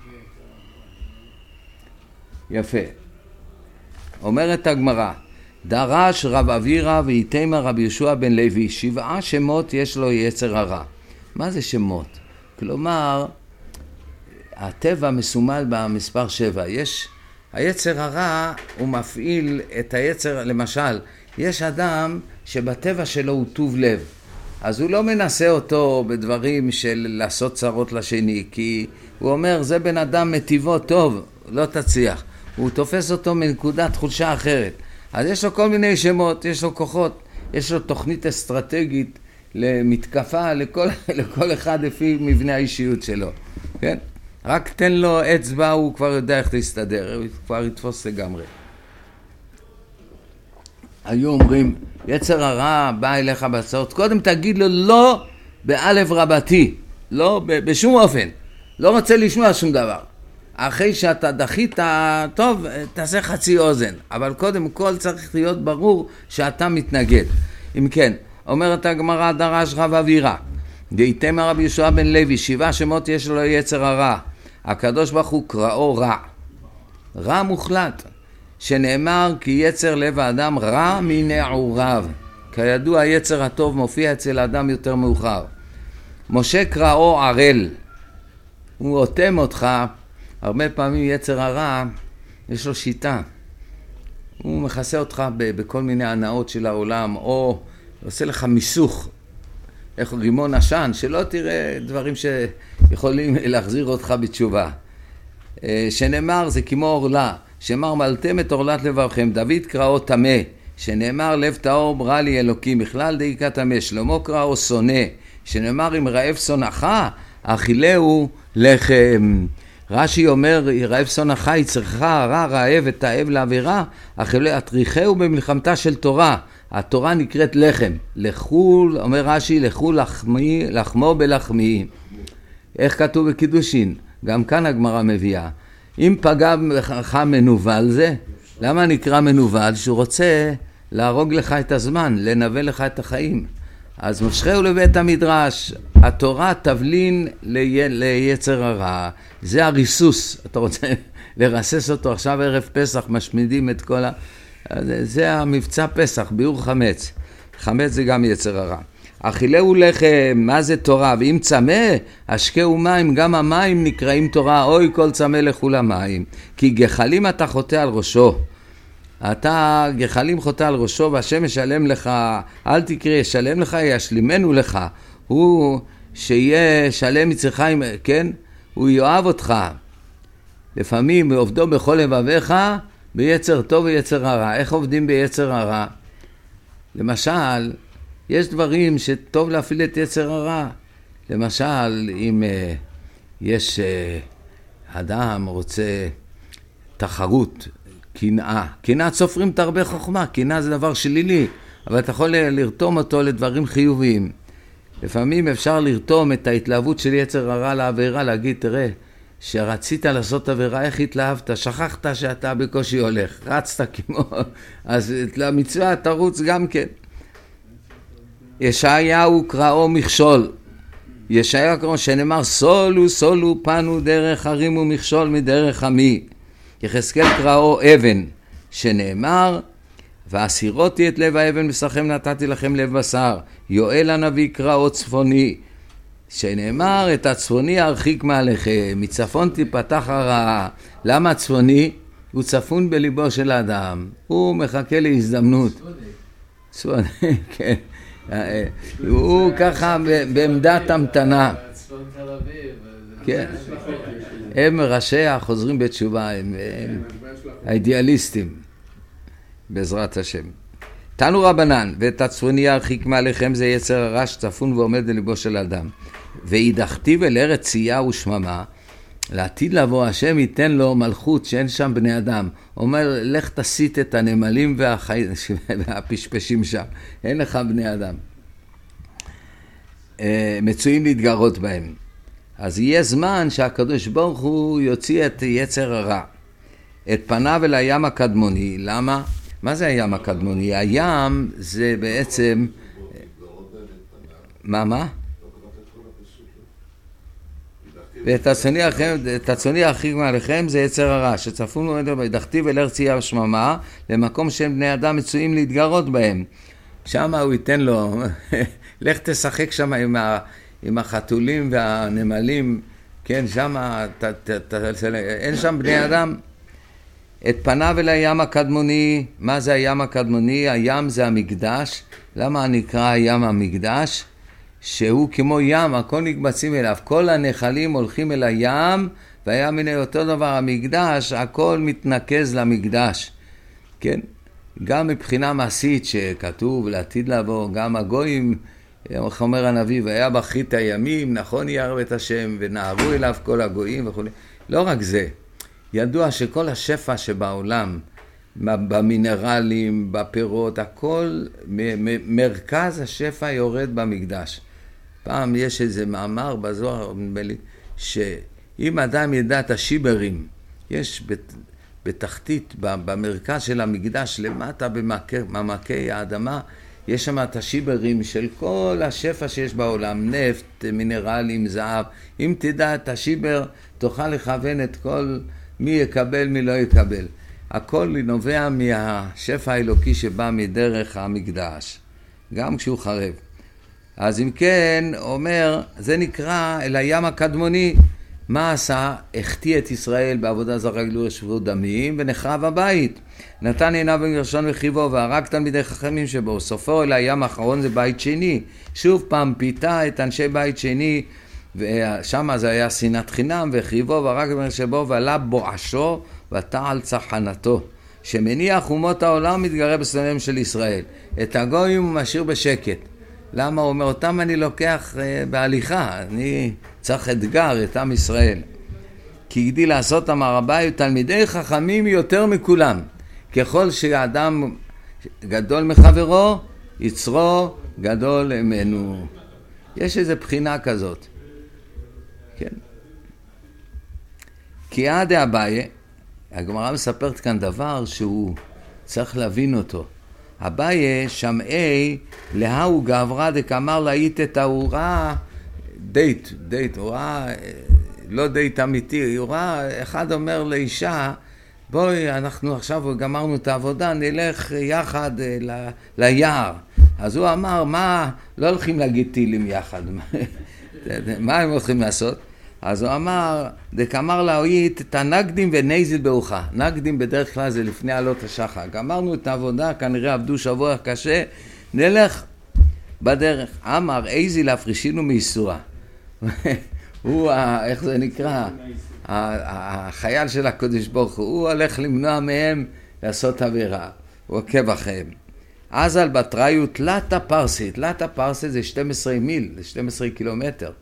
יפה. אומרת הגמרא, דרש רב אבירה ואיתמה רב יהושע בן לוי, שבעה שמות יש לו יצר הרע. מה זה שמות? כלומר, הטבע מסומל במספר שבע. יש, היצר הרע הוא מפעיל את היצר, למשל, יש אדם שבטבע שלו הוא טוב לב, אז הוא לא מנסה אותו בדברים של לעשות צרות לשני, כי הוא אומר, זה בן אדם מטיבו טוב, לא תצליח. הוא תופס אותו מנקודת חולשה אחרת. אז יש לו כל מיני שמות, יש לו כוחות, יש לו תוכנית אסטרטגית, למתקפה לכל, לכל אחד לפי מבנה האישיות שלו, כן? רק תן לו אצבע, הוא כבר יודע איך להסתדר, הוא כבר יתפוס לגמרי. היו אומרים, יצר הרע בא אליך בהצעות, קודם תגיד לו לא באלף רבתי, לא בשום אופן, לא רוצה לשמוע שום דבר. אחרי שאתה דחית, טוב, תעשה חצי אוזן, אבל קודם כל צריך להיות ברור שאתה מתנגד. אם כן, אומרת הגמרא, דרש רב אבירה, ואיתמה רב יהושע בן לוי, שבעה שמות יש לו יצר הרע. הקדוש ברוך הוא קראו רע. רע מוחלט. שנאמר כי יצר לב האדם רע מנעוריו. כידוע היצר הטוב מופיע אצל האדם יותר מאוחר. משה קראו ערל, הוא אוטם אותך. הרבה פעמים יצר הרע יש לו שיטה, הוא מכסה אותך בכל מיני הנאות של העולם, או עושה לך מיסוך, איך רימון עשן, שלא תראה דברים שיכולים להחזיר אותך בתשובה. שנאמר זה כמו אורלה, שמר מלתם את אורלת לבבכם. דוד קראו טמא, שנאמר לב טהור ברא לי אלוקים, בכלל דייקה טמא. שלמה קראו שונא, שנאמר אם רעב שונאך אכילהו לחם. רש"י אומר רעב שונאך יצרך רע רעב ותאב לעבירה, אטריחהו במלחמתה של תורה. התורה נקראת לחם. לכו, אומר רש"י, לכו לחמי, לחמו בלחמי. איך כתוב בקידושין? גם כאן הגמרא מביאה. אם פגע בך מנוול זה, למה נקרא מנוול? שהוא רוצה להרוג לך את הזמן, לנבל לך את החיים. אז משכהו לבית המדרש, התורה תבלין לי, ליצר הרע. זה הריסוס, אתה רוצה לרסס אותו עכשיו ערב פסח, משמידים את כל ה... זה המבצע פסח, ביאור חמץ. חמץ זה גם יצר הרע. אכילהו לחם, מה זה תורה? ואם צמא, השקהו מים, גם המים נקראים תורה. אוי כל צמא לכו למים. כי גחלים אתה חוטא על ראשו. אתה גחלים חוטא על ראשו, והשם ישלם לך, אל תקרא, ישלם לך, ישלימנו לך. הוא שיהיה שלם מצריך, כן? הוא יאהב אותך. לפעמים עובדו בכל לבביך, ביצר טוב ויצר הרע. איך עובדים ביצר הרע? למשל, יש דברים שטוב להפעיל את יצר הרע. למשל, אם uh, יש uh, אדם רוצה תחרות, קנאה. קנאה סופרים תרבה חוכמה, קנאה זה דבר שלילי, אבל אתה יכול לרתום אותו לדברים חיוביים. לפעמים אפשר לרתום את ההתלהבות של יצר הרע לעבירה, להגיד, תראה, שרצית לעשות עבירה, איך התלהבת? שכחת שאתה בקושי הולך, רצת כמו, אז למצווה תרוץ גם כן. ישעיהו קראו מכשול. ישעיהו קראו שנאמר סולו סולו פנו דרך הרים ומכשול מדרך עמי. יחזקאל קראו אבן, שנאמר והסירותי את לב האבן בשרכם נתתי לכם לב בשר. יואל הנביא קראו צפוני, שנאמר את הצפוני ארחיק מעליכם, מצפון תפתח הרעה. למה צפוני? הוא צפון בליבו של האדם, הוא מחכה להזדמנות. צפוני, כן. הוא ככה בעמדת המתנה. צפון תל אביב. כן. הם ראשי החוזרים בתשובה, הם האידיאליסטים, בעזרת השם. תנו רבנן, ואת הצפוני ירחיק מעליכם זה יצר הרע שצפון ועומד בליבו של אדם. והידחתיו אל ארץ צייה ושממה, לעתיד לבוא השם ייתן לו מלכות שאין שם בני אדם. אומר, לך תסיט את הנמלים והחי... והפשפשים שם, אין לך בני אדם. מצויים להתגרות בהם. אז יהיה זמן שהקדוש ברוך הוא יוציא את יצר הרע, את פניו אל הים הקדמוני. למה? מה זה הים הקדמוני? הים זה בעצם... מה, מה? ואת הצפוני ירחיק מעליכם זה יצר הרע, שצפון ועומד וידחתיו אל ארץ צייה ושממה, למקום שהם בני אדם מצויים להתגרות בהם. שם הוא ייתן לו, לך תשחק שם עם, ה, עם החתולים והנמלים, כן, שם, ת, ת, ת, ת, אין שם בני אדם. את פניו אל הים הקדמוני. מה זה הים הקדמוני? הים זה המקדש. למה נקרא הים המקדש? שהוא כמו ים, הכל נקבצים אליו, כל הנחלים הולכים אל הים, והים הנה אותו דבר, המקדש, הכל מתנקז למקדש, כן? גם מבחינה מעשית שכתוב לעתיד לבוא, גם הגויים, איך אומר הנביא, והיה באחרית הימים, נכון ירא את השם, ונערו אליו כל הגויים וכו'. לא רק זה, ידוע שכל השפע שבעולם, במינרלים, בפירות, הכל, מ- מרכז השפע יורד במקדש. פעם יש איזה מאמר בזוהר, שאם אדם ידע את השיברים, יש בת, בתחתית, במרכז של המקדש, למטה במעמקי האדמה, יש שם את השיברים של כל השפע שיש בעולם, נפט, מינרלים, זהב. אם תדע את השיבר, תוכל לכוון את כל מי יקבל, מי לא יקבל. הכל נובע מהשפע האלוקי שבא מדרך המקדש, גם כשהוא חרב. אז אם כן, אומר, זה נקרא אל הים הקדמוני. מה עשה? החטיא את ישראל בעבודה זרה גילוי שפיכות דמים, ונחרב הבית. נתן עיניו בגרשון וחיבו, והרג תלמידי חכמים שבו. סופו אל הים האחרון זה בית שני. שוב פעם פיתה את אנשי בית שני, ושם זה היה שנאת חינם, וחיבו והרג תלמידי שבו, ועלה בואשו ותעל צחנתו. שמניח אומות העולם מתגרה בסלם של ישראל. את הגויים הוא משאיר בשקט. למה? הוא אומר, אותם אני לוקח בהליכה, אני צריך אתגר את עם ישראל. כי הגדיל לעשות אמר רבי, תלמידי חכמים יותר מכולם. ככל שהאדם גדול מחברו, יצרו גדול ממנו. יש איזו בחינה כזאת. כן. כי עד אביי, הגמרא מספרת כאן דבר שהוא צריך להבין אותו. אביי שמעי להוא גברא דקאמר להיט את האורה דייט, דייט, אורה, לא דייט אמיתי, אורה, אחד אומר לאישה, בואי, אנחנו עכשיו גמרנו את העבודה, נלך יחד ל, ליער. אז הוא אמר, מה, לא הולכים להגיד טילים יחד, מה הם הולכים לעשות? אז הוא אמר, דקאמר להיט את הנגדים ונזיל באוחה. נגדים בדרך כלל זה לפני עלות השחר. גמרנו את העבודה, כנראה עבדו שבוע קשה, נלך בדרך. אמר, איזי להפרישינו מאיסורה. הוא, איך זה נקרא? החייל של הקודש ברוך הוא, הוא הולך למנוע מהם לעשות עבירה. הוא עוקב אחריהם. אז על בתראיו תלתה פרסית. תלתה פרסית זה שתים עשרה מיל, זה שתים עשרה קילומטר.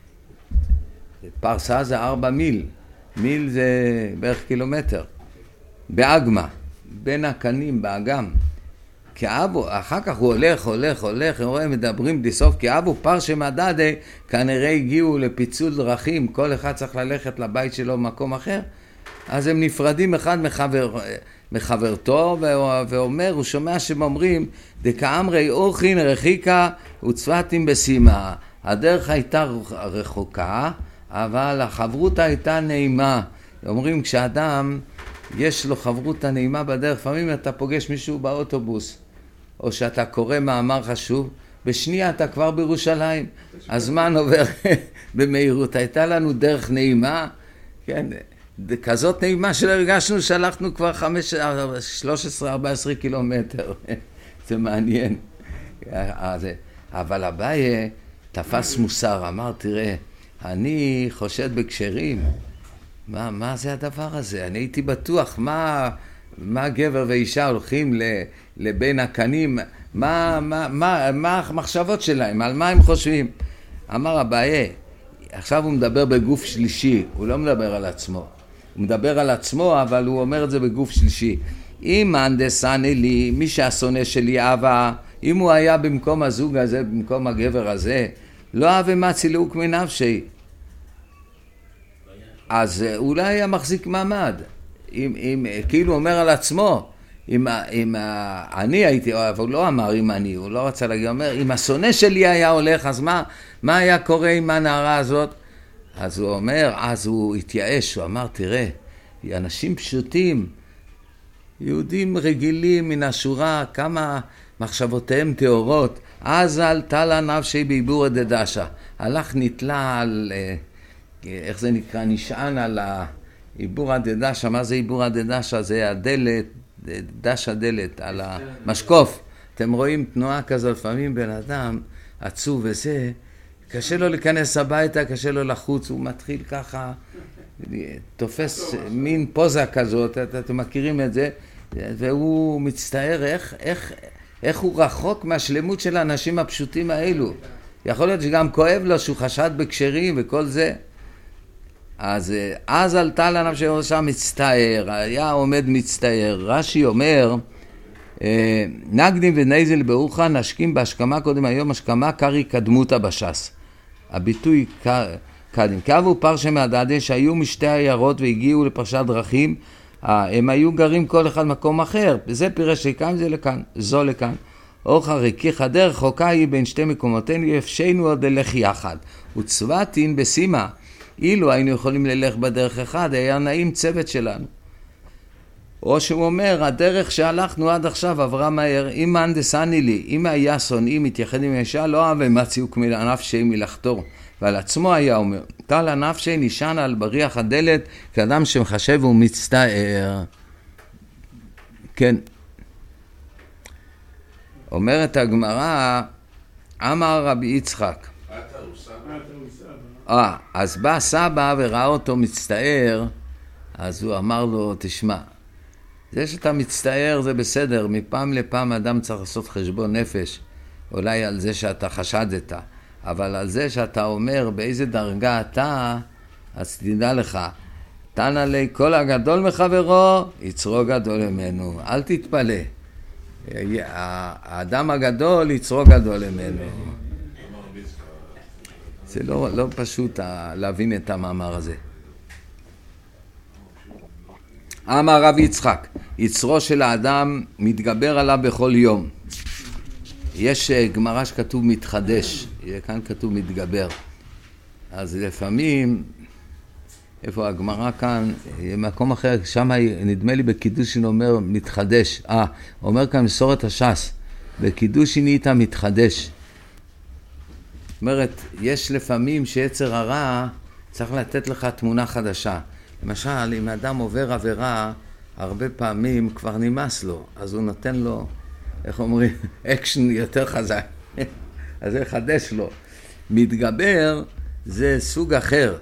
פרסה זה ארבע מיל, מיל זה בערך קילומטר, באגמה, בין הקנים באגם. כאבו, אחר כך הוא הולך, הולך, הולך, הם רואים, מדברים בסוף, כאבו פרשי מדדי, כנראה הגיעו לפיצול דרכים, כל אחד צריך ללכת לבית שלו במקום אחר, אז הם נפרדים אחד מחבר, מחברתו, ואומר, הוא שומע שהם אומרים, דקאמרי אורחין רחיקה וצוותים בסימה, הדרך הייתה רחוקה, אבל החברות הייתה נעימה. אומרים, כשאדם יש לו חברות הנעימה בדרך, לפעמים אתה פוגש מישהו באוטובוס, או שאתה קורא מאמר חשוב, בשנייה אתה כבר בירושלים, הזמן עובר במהירות. הייתה לנו דרך נעימה, כן, כזאת נעימה שהרגשנו שהלכנו כבר שלוש עשרה ארבע עשרה קילומטר. זה מעניין. אבל אביי תפס מוסר, אמר, תראה, אני חושד בקשרים. מה, מה זה הדבר הזה? אני הייתי בטוח, מה, מה גבר ואישה הולכים לבין הקנים, מה, מה, מה, מה המחשבות שלהם, על מה הם חושבים? אמר אביי, עכשיו הוא מדבר בגוף שלישי, הוא לא מדבר על עצמו. הוא מדבר על עצמו, אבל הוא אומר את זה בגוף שלישי. אם מהנדסני לי, מי שהשונא שלי אהבה, אם הוא היה במקום הזוג הזה, במקום הגבר הזה, לא אהבה מצי לאוק מנפשי. אז אולי היה מחזיק מעמד. אם, אם, כאילו הוא אומר על עצמו, אם, אם אני הייתי, אבל הוא לא אמר אם אני, הוא לא רצה להגיד, הוא אומר, אם השונא שלי היה הולך, אז מה, מה היה קורה עם הנערה הזאת? אז הוא אומר, אז הוא התייאש, הוא אמר, תראה, אנשים פשוטים, יהודים רגילים מן השורה, כמה מחשבותיהם תאורות, אז עלתה לה נפשי בעיבור דדשה, הלך נתלה על, איך זה נקרא, נשען על העיבור הדדשה. מה זה עיבור הדדשה? זה הדלת, דש הדלת, על המשקוף. אתם רואים תנועה כזו, לפעמים בן אדם עצוב וזה, קשה לו להיכנס הביתה, קשה לו לחוץ, הוא מתחיל ככה, תופס מין פוזה כזאת, אתם מכירים את זה, והוא מצטער איך, איך, איך הוא רחוק מהשלמות של האנשים הפשוטים האלו. יכול להיות שגם כואב לו שהוא חשד בקשרים וכל זה. אז אז עלתה לנפש ראשה מצטער, היה עומד מצטער. רש"י אומר, נגדים ונזל באוחה נשקים בהשכמה קודם היום, השכמה קרי קדמותה בש"ס. הביטוי קדים. כאבו פרשי מהדדה שהיו משתי עיירות והגיעו לפרשת דרכים, הם היו גרים כל אחד מקום אחר, וזה פירש שכאן זה לכאן, זו לכאן. אורך הרקיח הדרך חוקה היא בין שתי מקומותינו, יפשנו עוד ללך יחד. וצוותין בסימה, אילו היינו יכולים ללך בדרך אחד, היה נעים צוות שלנו. או שהוא אומר, הדרך שהלכנו עד עכשיו עברה מהר, אם מהנדסני לי, אם היה שונאי מתייחד עם האישה, לא אהב מציוק מנפשי מלחתור. ועל עצמו היה אומר, טל הנפשי נשען על בריח הדלת, כאדם שמחשב ומצטער. כן. אומרת הגמרא, אמר רבי יצחק. אה, אז בא סבא וראה אותו מצטער, אז הוא אמר לו, תשמע, זה שאתה מצטער זה בסדר, מפעם לפעם אדם צריך לעשות חשבון נפש, אולי על זה שאתה חשדת, אבל על זה שאתה אומר באיזה דרגה אתה, אז תדע לך, תן עלי כל הגדול מחברו, יצרו גדול ממנו, אל תתפלא. האדם הגדול יצרו גדול ממנו. זה לא, לא פשוט להבין את המאמר הזה. אמר רב יצחק, יצרו של האדם מתגבר עליו בכל יום. יש גמרא שכתוב מתחדש, כאן כתוב מתגבר. אז לפעמים, איפה הגמרא כאן, במקום אחר, שם נדמה לי בקידושין אומר מתחדש. אה, אומר כאן מסורת הש"ס, בקידושין נהיית מתחדש. זאת אומרת, יש לפעמים שיצר הרע צריך לתת לך תמונה חדשה. למשל, אם האדם עובר עבירה, הרבה פעמים כבר נמאס לו, אז הוא נותן לו, איך אומרים, אקשן יותר חזק. אז זה חדש לו. מתגבר זה סוג אחר,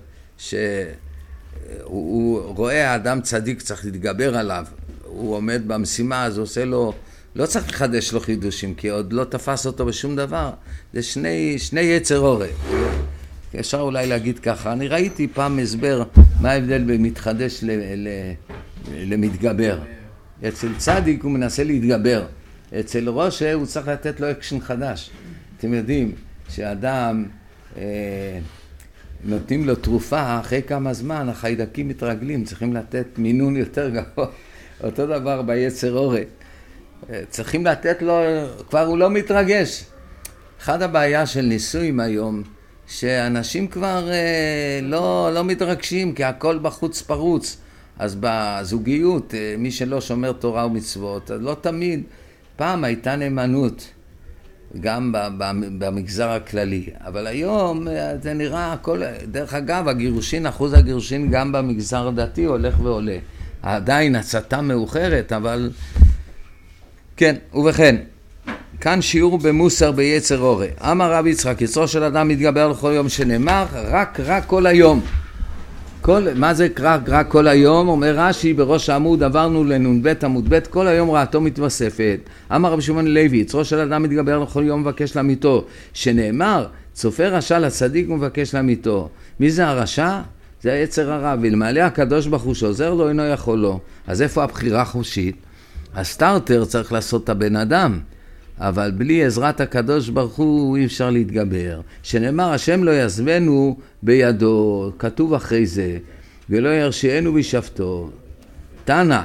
שהוא רואה האדם צדיק צריך להתגבר עליו, הוא עומד במשימה, אז עושה לו, לא צריך לחדש לו חידושים, כי עוד לא תפס אותו בשום דבר. זה שני, שני יצר אורה. אפשר אולי להגיד ככה, אני ראיתי פעם הסבר מה ההבדל בין מתחדש ל, ל, למתגבר. אצל צדיק הוא מנסה להתגבר, אצל ראשה הוא צריך לתת לו אקשן חדש. אתם יודעים שאדם אה, נותנים לו תרופה, אחרי כמה זמן החיידקים מתרגלים, צריכים לתת מינון יותר גבוה. אותו דבר ביצר אורה. צריכים לתת לו, כבר הוא לא מתרגש. אחד הבעיה של ניסויים היום, שאנשים כבר אה, לא, לא מתרגשים, כי הכל בחוץ פרוץ. אז בזוגיות, אה, מי שלא שומר תורה ומצוות, אז לא תמיד. פעם הייתה נאמנות, גם במגזר הכללי. אבל היום אה, זה נראה הכל, דרך אגב, הגירושין, אחוז הגירושין גם במגזר הדתי הולך ועולה. עדיין הצתה מאוחרת, אבל כן, ובכן. כאן שיעור במוסר ביצר אורה. אמר רב יצחק, יצרו של אדם מתגבר לכל יום שנאמר, רק רק כל היום. כל, מה זה רק רק כל היום? אומר רש"י בראש העמוד, עברנו לנ"ב עמוד ב', כל היום רעתו מתווספת. אמר רבי שמעון לוי, יצרו של אדם מתגבר לכל יום מבקש להמיתו. שנאמר, צופה רשע לצדיק ומבקש להמיתו. מי זה הרשע? זה היצר הרע, ולמעלה הקדוש ברוך הוא שעוזר לו אינו יכול לו. אז איפה הבחירה חושית? הסטארטר צריך לעשות את הבן אדם. אבל בלי עזרת הקדוש ברוך הוא אי אפשר להתגבר. שנאמר, השם לא יעזבנו בידו, כתוב אחרי זה, ולא ירשיענו בשבתו. תנא.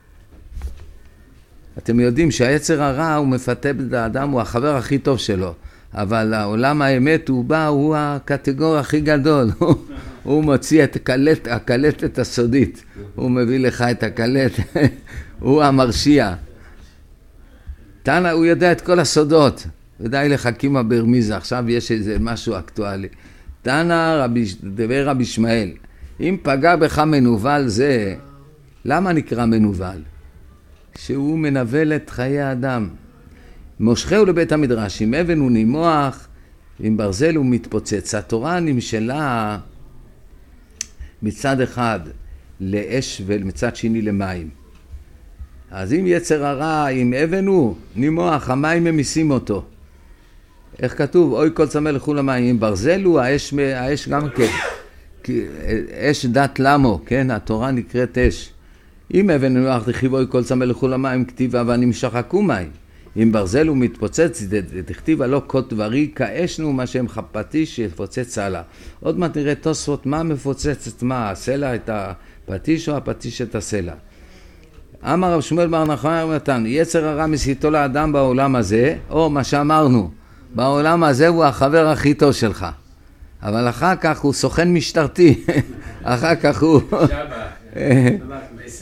אתם יודעים שהיצר הרע הוא מפתה את האדם, הוא החבר הכי טוב שלו. אבל העולם האמת הוא בא, הוא הקטגור הכי גדול. הוא מוציא את הקלט, הקלטת הסודית. הוא מביא לך את הקלט. הוא המרשיע. תנא, הוא יודע את כל הסודות. ודי לחכימה ברמיזה, עכשיו יש איזה משהו אקטואלי. תנא, דבר רבי ישמעאל, אם פגע בך מנוול זה, למה נקרא מנוול? שהוא מנבל את חיי האדם. מושכהו לבית המדרש, עם אבן הוא נימוח, עם ברזל הוא מתפוצץ. התורה נמשלה מצד אחד לאש ומצד שני למים. אז אם יצר הרע, אם אבן הוא נימוח, המים ממיסים אותו. איך כתוב? אוי כל צמא לכו למים. אם ברזל הוא, האש, האש גם כן. אש דת למו, כן? התורה נקראת אש. אם אבן נימוח תכתיב אוי כל צמא לכו למים, כתיבה ונמשכו מים. אם ברזל הוא מתפוצץ, תכתיבה לא כה דברי, כאשנו מה שהם חפטיש שיפוצץ הלאה. עוד מעט נראה תוספות מה מפוצצת מה, הסלע את הפטיש או הפטיש את הסלע. אמר רב שמואל בר נחמן נתן, יצר הרע מסיתו לאדם בעולם הזה, או מה שאמרנו, בעולם הזה הוא החבר הכי טוב שלך. אבל אחר כך הוא סוכן משטרתי, אחר כך הוא...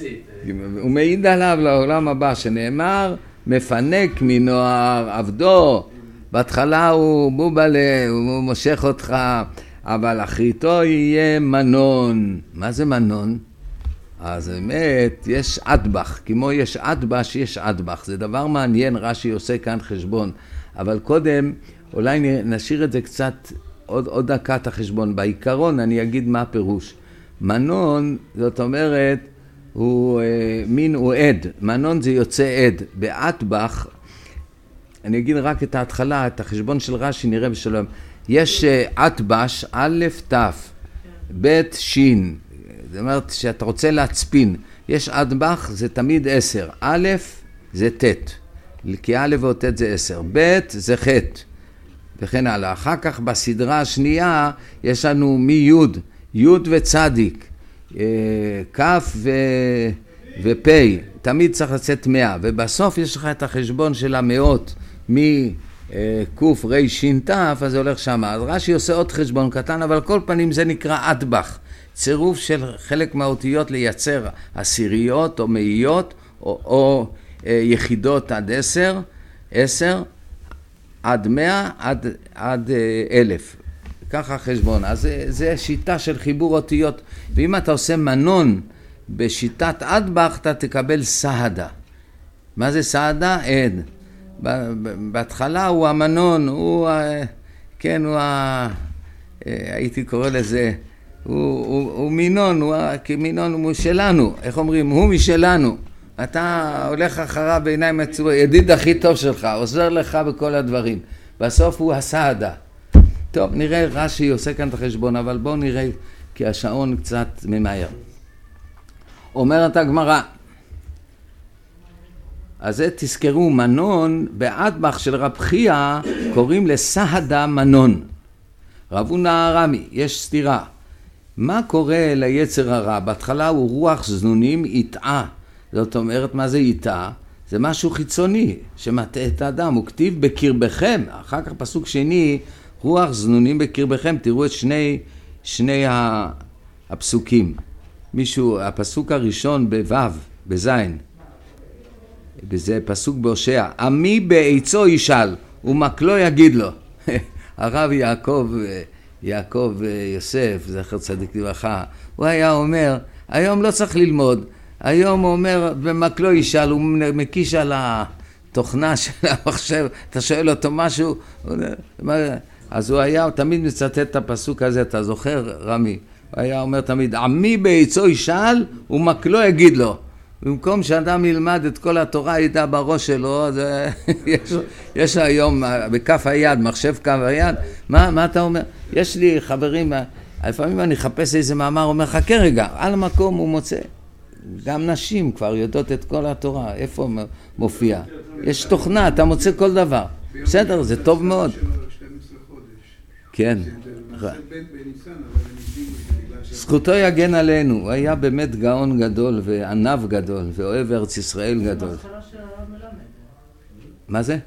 הוא מעיד עליו לעולם הבא, שנאמר, מפנק מנוער עבדו. בהתחלה הוא בובלה, הוא מושך אותך, אבל אחריתו יהיה מנון. מה זה מנון? אז באמת, יש אדבח, כמו יש אדבש, יש אדבח. זה דבר מעניין, רש"י עושה כאן חשבון. אבל קודם, אולי נשאיר את זה קצת, עוד, עוד דקה את החשבון. בעיקרון, אני אגיד מה הפירוש. מנון, זאת אומרת, הוא אה, מין, הוא עד. מנון זה יוצא עד. באטבח, אני אגיד רק את ההתחלה, את החשבון של רש"י, נראה בשלום. יש אטבש, א' ת', ב' ש'. זאת אומרת שאתה רוצה להצפין. יש אטבח, זה תמיד עשר. א' זה ת', כי א' ועוד ת' זה עשר. ב' זה ח', וכן הלאה. אחר כך בסדרה השנייה יש לנו מי י', י' וצדיק, כ' ו... ופ', תמיד צריך לצאת מאה. ובסוף יש לך את החשבון של המאות, מי קוף רי שינטף, אז זה הולך שם. אז רש"י עושה עוד חשבון קטן, אבל כל פנים זה נקרא אטבח. צירוף של חלק מהאותיות לייצר עשיריות או מאיות, או, או יחידות עד עשר, עשר, עד מאה, עד, עד אלף. ככה חשבון. אז זה, זה שיטה של חיבור אותיות. ואם אתה עושה מנון בשיטת אטבח, אתה תקבל סהדה. מה זה סהדה? עד. בהתחלה הוא המנון, הוא, כן, הוא, הייתי קורא לזה, הוא, הוא, הוא מינון, הוא, כי מינון הוא שלנו, איך אומרים? הוא משלנו. אתה הולך אחריו בעיניים עצובות, ידיד הכי טוב שלך, עוזר לך בכל הדברים. בסוף הוא הסעדה. טוב, נראה רש"י עושה כאן את החשבון, אבל בואו נראה, כי השעון קצת ממהר. אומרת הגמרא, אז זה תזכרו, מנון באטבח של רב חייא קוראים לסהדה מנון. רב הונא הארמי, יש סתירה. מה קורה ליצר הרע? בהתחלה הוא רוח זנונים יטעה. זאת אומרת, מה זה יטעה? זה משהו חיצוני שמטעה את האדם. הוא כתיב בקרבכם. אחר כך פסוק שני, רוח זנונים בקרבכם. תראו את שני, שני הפסוקים. מישהו, הפסוק הראשון בוו, בזין. וזה פסוק בהושע. עמי בעצו ישאל, ומקלו יגיד לו. הרב יעקב, יעקב יוסף, זכר צדיק לברכה, הוא היה אומר, היום לא צריך ללמוד. היום הוא אומר, במקלו ישאל, הוא מקיש על התוכנה של המחשב, אתה שואל אותו משהו, אז הוא היה, הוא תמיד מצטט את הפסוק הזה, אתה זוכר, רמי? הוא היה אומר תמיד, עמי בעצו ישאל, ומקלו יגיד לו. במקום שאדם ילמד את כל התורה ידע בראש שלו, אז יש, יש היום בכף היד, מחשב כף היד, מה, מה אתה אומר? יש לי חברים, לפעמים אני אחפש איזה מאמר, אומר, חכה רגע, על המקום הוא מוצא. גם נשים כבר יודעות את כל התורה, איפה מופיע? יש תוכנה, אתה מוצא כל דבר. בסדר, זה טוב מאוד. כן. זכותו יגן עלינו, הוא היה באמת גאון גדול וענב גדול ואוהב ארץ ישראל גדול. מה זה?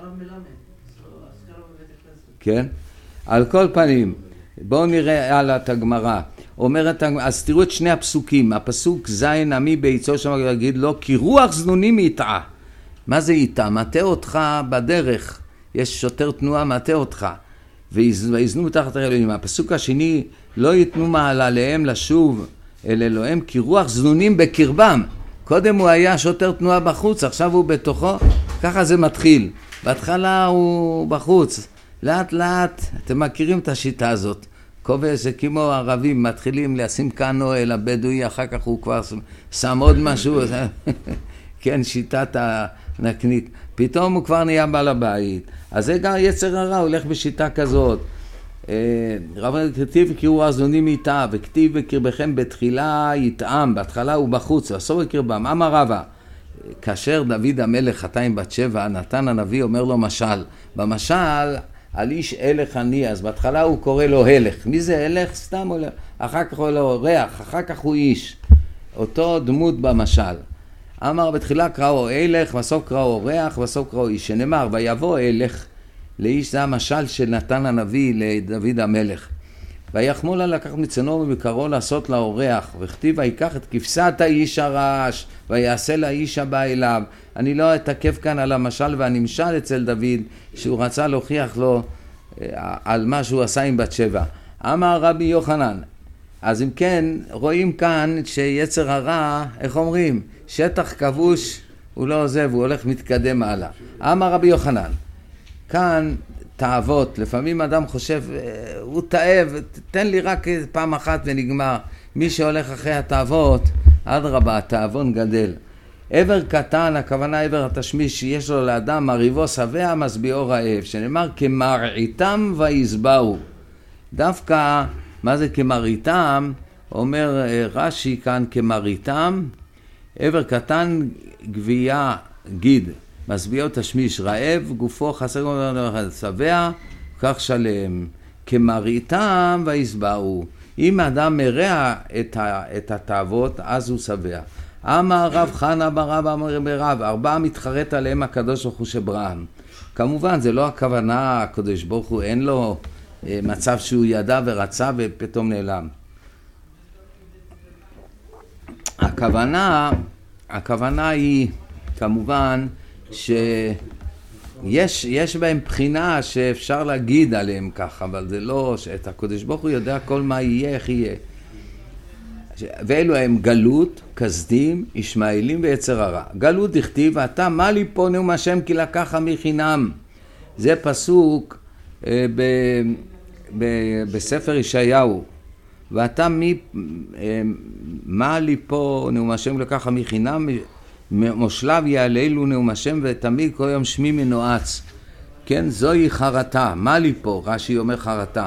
כן? על כל פנים, בואו נראה הלאה את הגמרא. אומרת, אז תראו את שני הפסוקים, הפסוק זין עמי בעצו שם יגיד לו, כי רוח זנונים יטעה. מה זה יטעה? מטעה אותך בדרך, יש שוטר תנועה מטעה אותך. ויזנו תחת האלוהים. הפסוק השני, לא ייתנו מעלליהם לשוב אל אלוהים, כי רוח זנונים בקרבם. קודם הוא היה שוטר תנועה בחוץ, עכשיו הוא בתוכו, ככה זה מתחיל. בהתחלה הוא בחוץ, לאט לאט, אתם מכירים את השיטה הזאת. כובש זה כמו הערבים, מתחילים לשים כאן אוהל הבדואי, אחר כך הוא כבר שם עוד משהו, כן, שיטת הנקנית. פתאום הוא כבר נהיה בעל הבית. אז זה גם יצר הרע, הולך בשיטה כזאת. רב כתיב וקראו הזונים יטעה, וכתיב בקרבכם בתחילה יטעם, בהתחלה הוא בחוץ, בסוף בקרבם. אמר רבא, כאשר דוד המלך חטא עם בת שבע, נתן הנביא אומר לו משל. במשל, על איש הלך אני, אז בהתחלה הוא קורא לו הלך. מי זה הלך? סתם הולך. אחר כך הוא לו ריח, אחר כך הוא איש. אותו דמות במשל. אמר בתחילה קראו הלך, בסוף קראו ריח, בסוף קראו איש. שנאמר, ויבוא הלך לאיש, זה המשל שנתן הנביא לדוד המלך. ויחמול לה לקח מצאנו ובקרו לעשות לאורח, וכתיב ויקח את כבשת האיש הרעש, ויעשה לאיש הבא אליו. אני לא אתעכב כאן על המשל והנמשל אצל דוד, שהוא רצה להוכיח לו על מה שהוא עשה עם בת שבע. אמר רבי יוחנן, אז אם כן, רואים כאן שיצר הרע, איך אומרים? שטח כבוש, הוא לא עוזב, הוא הולך מתקדם הלאה. אמר רבי יוחנן, כאן תאוות, לפעמים אדם חושב, הוא תאב, תן לי רק פעם אחת ונגמר. מי שהולך אחרי התאוות, עד רבה, התאבון גדל. עבר קטן, הכוונה עבר התשמיש שיש לו לאדם, מריבו שבע משביעו רעב, שנאמר כמרעיתם ויסבעו. דווקא, מה זה כמרעיתם? אומר רש"י כאן כמרעיתם, עבר קטן גבייה גיד, משביעו תשמיש רעב, גופו חסר שבע, כך שלם. כמרעיתם ויסבעו. אם האדם מרע את, את התאוות, אז הוא שבע. אמר רב חנה ברב אמר ברב, ארבעה מתחרט עליהם הקדוש ברוך הוא שבראם. כמובן, זה לא הכוונה, הקדוש ברוך הוא אין לו אה, מצב שהוא ידע ורצה ופתאום נעלם. הכוונה, הכוונה היא כמובן שיש יש בהם בחינה שאפשר להגיד עליהם ככה, אבל זה לא, שאת הקדוש ברוך הוא יודע כל מה יהיה, איך יהיה. ואלו הם גלות, כסדים, ישמעאלים ויצר הרע. גלות דכתיב, אתה מה לי פה נאום השם כי לקחה מחינם. זה פסוק אה, ב, ב, בספר ישעיהו. ואתה מי, אה, מה לי פה נאום השם לקחה מחינם, מושלב יעללו נאום השם ותמיד כל יום שמי מנועץ. כן, זוהי חרטה. מה לי פה? רש"י אומר חרטה.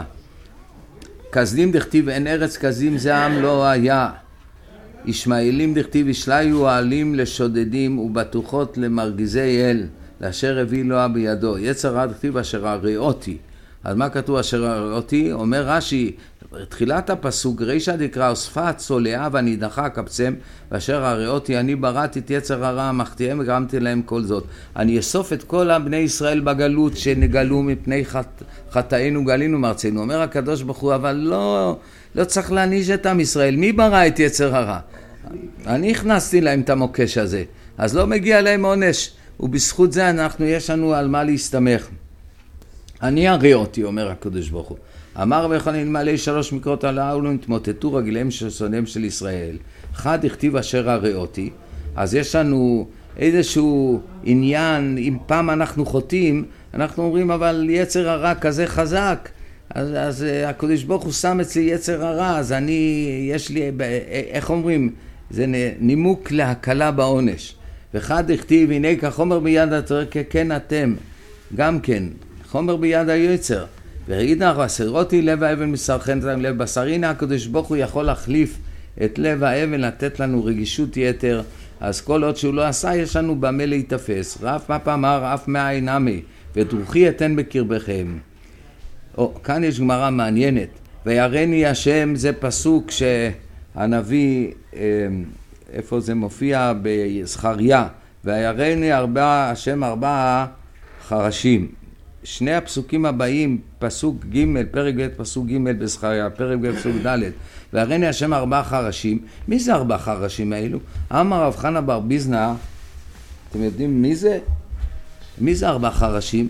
כסדים דכתיב אין ארץ כסדים זה עם לא היה. ישמעאלים דכתיב ישליו העלים לשודדים ובטוחות למרגיזי אל לאשר הביא לו בידו. יצר רע דכתיב אשר הראותי. אז מה כתוב אשר הראותי? אומר רש"י, תחילת הפסוק רישא דקרא אוספה צולעה ונידחה קבצם ואשר הראותי אני בראתי את יצר הרע מחטיאם וגרמתי להם כל זאת. אני אסוף את כל הבני ישראל בגלות שנגלו מפני חט... חטאינו גלינו מארצנו. אומר הקדוש ברוך הוא, אבל לא, לא צריך להעניש את עם ישראל. מי ברא את יצר הרע? אני הכנסתי להם את המוקש הזה, אז לא מגיע להם עונש, ובזכות זה אנחנו יש לנו על מה להסתמך. אני הראותי, אומר הקדוש ברוך הוא. אמר ויכולים מלא שלוש מקרות הללו נתמוטטו רגליהם של שונאיהם של ישראל. אחד הכתיב אשר הראותי. אז יש לנו איזשהו עניין, אם פעם אנחנו חוטאים, אנחנו אומרים אבל יצר הרע כזה חזק, אז, אז הקדוש ברוך הוא שם אצלי יצר הרע, אז אני, יש לי, איך אומרים, זה נימוק להקלה בעונש. ואחד הכתיב, הנה כחומר ביד התורה כן אתם, גם כן, חומר ביד היצר. והידע אסרותי לב האבן מסרחן לב בשרי. הנה הקדוש ברוך הוא יכול להחליף את לב האבן, לתת לנו רגישות יתר. אז כל עוד שהוא לא עשה, יש לנו במה להתאפס. רב פאפה אמר אף מאין עמי ודרוכי אתן בקרבכם. או, כאן יש גמרא מעניינת. ויראני השם, זה פסוק שהנביא, איפה זה מופיע? בזכריה. ויראני ארבע, השם ארבעה חרשים. שני הפסוקים הבאים, פסוק ג', פרק ב', פסוק ג' בזכריה, פרק ב', פסוק ד'. והראני השם ארבעה חרשים. מי זה ארבעה חרשים האלו? אמר רב חנה בר ביזנא, אתם יודעים מי זה? מי זה ארבעה חרשים?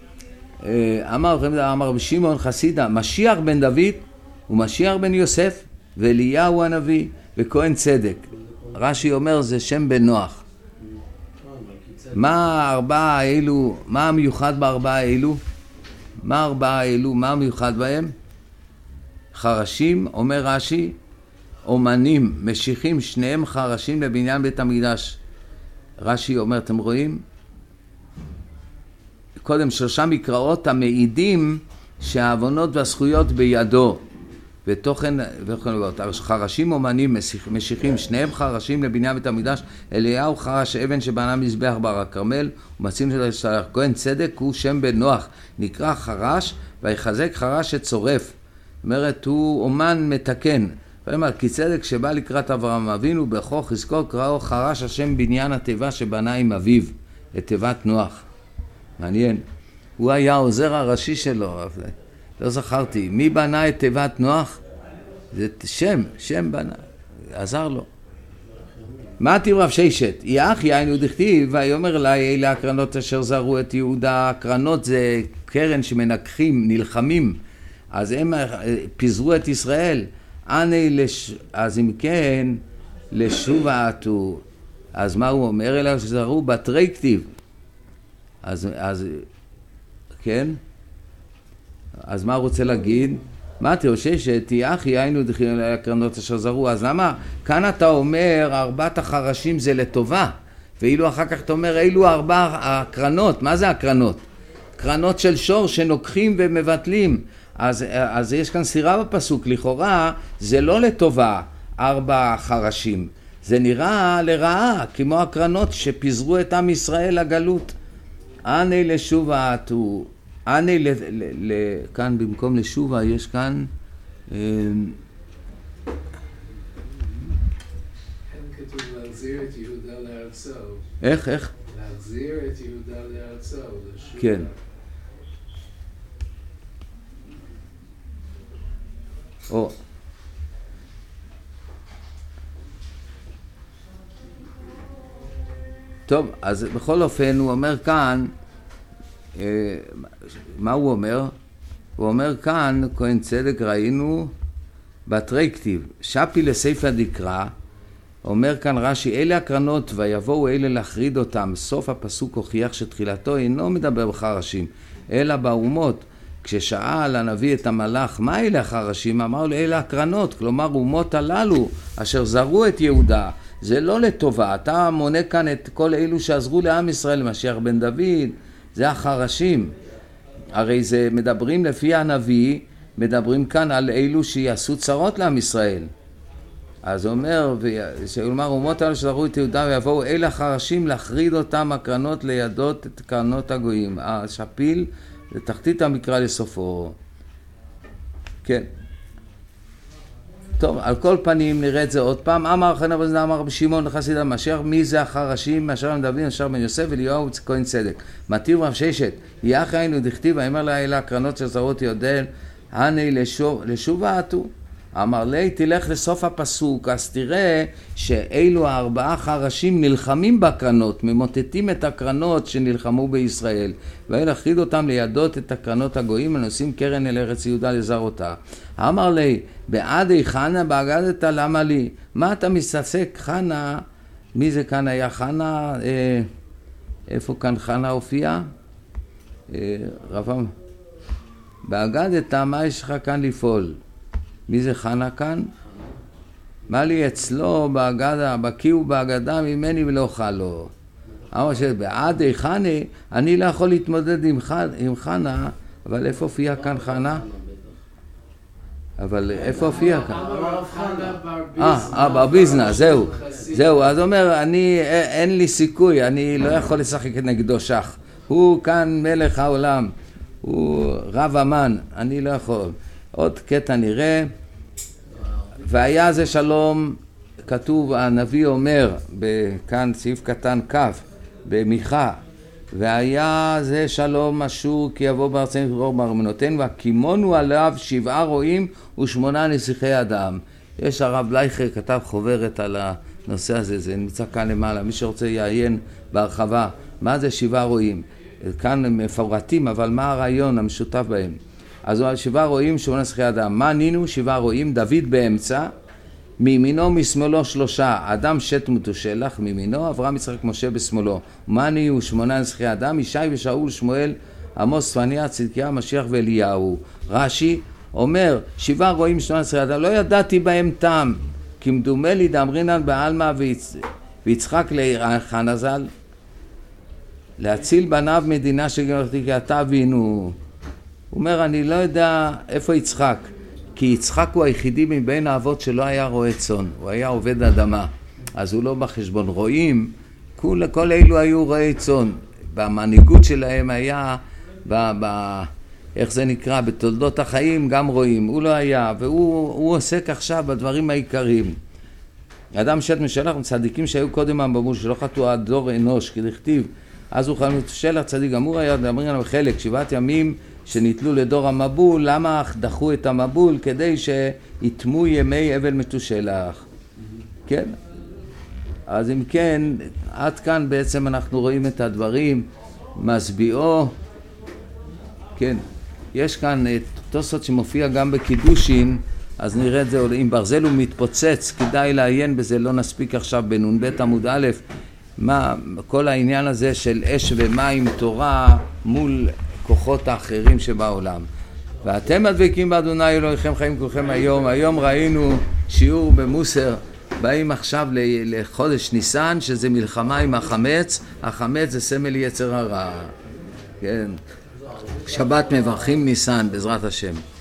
אמר, אמר שמעון חסידה, משיח בן דוד ומשיח בן יוסף ואליהו הנביא וכהן צדק. רש"י אומר זה שם בן נוח. מה הארבעה האלו, מה המיוחד בארבעה האלו? מה הארבעה האלו, מה המיוחד בהם? חרשים, אומר רש"י, אומנים, משיחים, שניהם חרשים לבניין בית המקדש. רש"י אומר, אתם רואים? קודם שלושה מקראות המעידים שהעוונות והזכויות בידו. ותוכן, חרשים אומנים, משיחים, שניהם חרשים לבניין בית המקדש. אליהו חרש אבן שבנה מזבח בהר הכרמל, ומצינו של כהן צדק הוא שם בן נוח, נקרא חרש, ויחזק חרש שצורף. זאת אומרת, הוא אומן מתקן. ואומר, כי צדק שבא לקראת אברהם אבינו, בכו חזקו קראו חרש השם בניין התיבה שבנה עם אביו, את תיבת נוח. מעניין. הוא היה העוזר הראשי שלו. לא זכרתי. מי בנה את תיבת נוח? זה שם, שם בנה, עזר לו. מה תראו רב ששת? יח יין ודכתיב, ויאמר לה, אלה הקרנות אשר זרו את יהודה. הקרנות זה קרן שמנקחים, נלחמים, אז הם פיזרו את ישראל. אני לש... אז אם כן, לשובה עתו. אז מה הוא אומר? אלא שזרו בתרי כתיב. אז, אז, כן? אז מה הוא רוצה להגיד? מה תראו ששת? יח יין ודכתיב, אלה הקרנות אשר זרו. אז למה? כאן אתה אומר, ארבעת החרשים זה לטובה. ואילו אחר כך אתה אומר, אילו ארבע הקרנות. מה זה הקרנות? קרנות של שור שנוקחים ומבטלים. אז, אז יש כאן סירה בפסוק, לכאורה זה לא לטובה ארבע חרשים, זה נראה לרעה, כמו הקרנות שפיזרו את עם ישראל לגלות. אני לשובה עתו, אני ל, ל, ל, כאן במקום לשובה יש כאן כאן כתוב להחזיר את יהודה לארצו. איך, איך? להחזיר את יהודה לארצו, לשובה. כן. או. טוב, אז בכל אופן הוא אומר כאן, אה, מה הוא אומר? הוא אומר כאן, כהן צדק ראינו בתרי כתיב, שפי לספר דקרא, אומר כאן רש"י, אלה הקרנות ויבואו אלה להחריד אותם. סוף הפסוק הוכיח שתחילתו אינו מדבר בחרשים, אלא באומות. כששאל הנביא את המלאך, מה אלה החרשים? אמר לו, אלה הקרנות, כלומר אומות הללו אשר זרו את יהודה. זה לא לטובה, אתה מונה כאן את כל אלו שעזרו לעם ישראל, משיח בן דוד, זה החרשים. הרי זה מדברים לפי הנביא, מדברים כאן על אלו שיעשו צרות לעם ישראל. אז הוא אומר, שאומר, אומות הללו שזרו את יהודה ויבואו אלה החרשים להחריד אותם הקרנות לידות את קרנות הגויים. השפיל זה תחתית המקרא לסופו. כן. טוב, על כל פנים נראה את זה עוד פעם. אמר חנה בזנה אמר בשמעון לחסיד המשיח, מי זה החרשים? מאשר בן דוד, מאשר בן יוסף ואליהו כהן צדק. מתיר רב ששת, יח היינו דכתיב, אמר לה אלה הקרנות שזרות יודל, הני לשוב, לשובה עתו. אמר לי, תלך לסוף הפסוק, אז תראה שאילו הארבעה חרשים נלחמים בקרנות, ממוטטים את הקרנות שנלחמו בישראל, והיו להחריד אותם לידות את הקרנות הגויים, הנושאים קרן אל ארץ יהודה לזרותה. אמר לי, בעדי חנה באגדת למה לי? מה אתה מתעסק חנה? מי זה כאן היה חנה? אה, איפה כאן חנה הופיע? אה, רבם, באגדת מה יש לך כאן לפעול? מי זה חנה כאן? מה לי אצלו באגדה, בקי ובאגדה ממני ולא חלו. אמר שבעדי חני, אני לא יכול להתמודד עם, ח... עם חנה, אבל איפה הופיע כאן חנה? אבל איפה הופיע כאן? אה, בר ביזנה, זהו. זהו, אז אומר, אני, אין לי סיכוי, אני לא יכול לשחק נגדו שח. הוא כאן מלך העולם, הוא רב אמן, אני לא יכול. עוד קטע נראה, והיה זה שלום, כתוב, הנביא אומר, כאן סעיף קטן כ' במיכה, והיה זה שלום אשור כי יבוא בארצנו דרור בארמנותינו, והקימונו עליו שבעה רועים ושמונה נסיכי אדם. יש הרב בלייכר כתב חוברת על הנושא הזה, זה נמצא כאן למעלה, מי שרוצה יעיין בהרחבה, מה זה שבעה רועים? כאן הם מפורטים, אבל מה הרעיון המשותף בהם? אז שבעה רועים שמונה נסיכי אדם. מה נינו? שבעה רועים, דוד באמצע, מימינו משמאלו שלושה, אדם שת מתושלח מימינו, אברהם יצחק משה בשמאלו. מה ניהו? שמונה נסיכי אדם, ישי ושאול שמואל עמוס צפניה צדקיה משיח ואליהו. רש"י אומר, שבעה רועים שמונה נסיכי אדם, לא ידעתי בהם טעם, כי מדומה לי דאמרינן בעלמא ויצחק לחנה ז"ל, להציל בניו מדינה שגמרתי כי אתה אבינו. הוא אומר, אני לא יודע איפה יצחק, כי יצחק הוא היחידי מבין האבות שלא היה רועה צאן, הוא היה עובד אדמה, אז הוא לא בחשבון. רועים, כל, כל אלו היו רועי צאן, במנהיגות שלהם היה, ב, ב, איך זה נקרא, בתולדות החיים גם רועים, הוא לא היה, והוא הוא עוסק עכשיו בדברים העיקריים. אדם שת משלח מצדיקים שהיו קודם אמרו שלא חטאו עד דור אנוש, כדכתיב, אז הוא חלם שלח צדיק גמור היה, דאמרים עליו חלק, שבעת ימים שניתלו לדור המבול, למה דחו את המבול? כדי שיתמו ימי אבל מתושלח. כן? אז אם כן, עד כאן בעצם אנחנו רואים את הדברים, מסביעו, כן, יש כאן את תוספות שמופיע גם בקידושין, אז נראה את זה, אם ברזל הוא מתפוצץ, כדאי לעיין בזה, לא נספיק עכשיו בנון ב' עמוד א', מה, כל העניין הזה של אש ומים תורה מול כוחות האחרים שבעולם. ואתם הדבקים באדוני אלוהיכם חיים כולכם היום. היום ראינו שיעור במוסר, באים עכשיו לחודש ניסן, שזה מלחמה עם החמץ. החמץ זה סמל יצר הרע. כן. שבת מברכים ניסן בעזרת השם.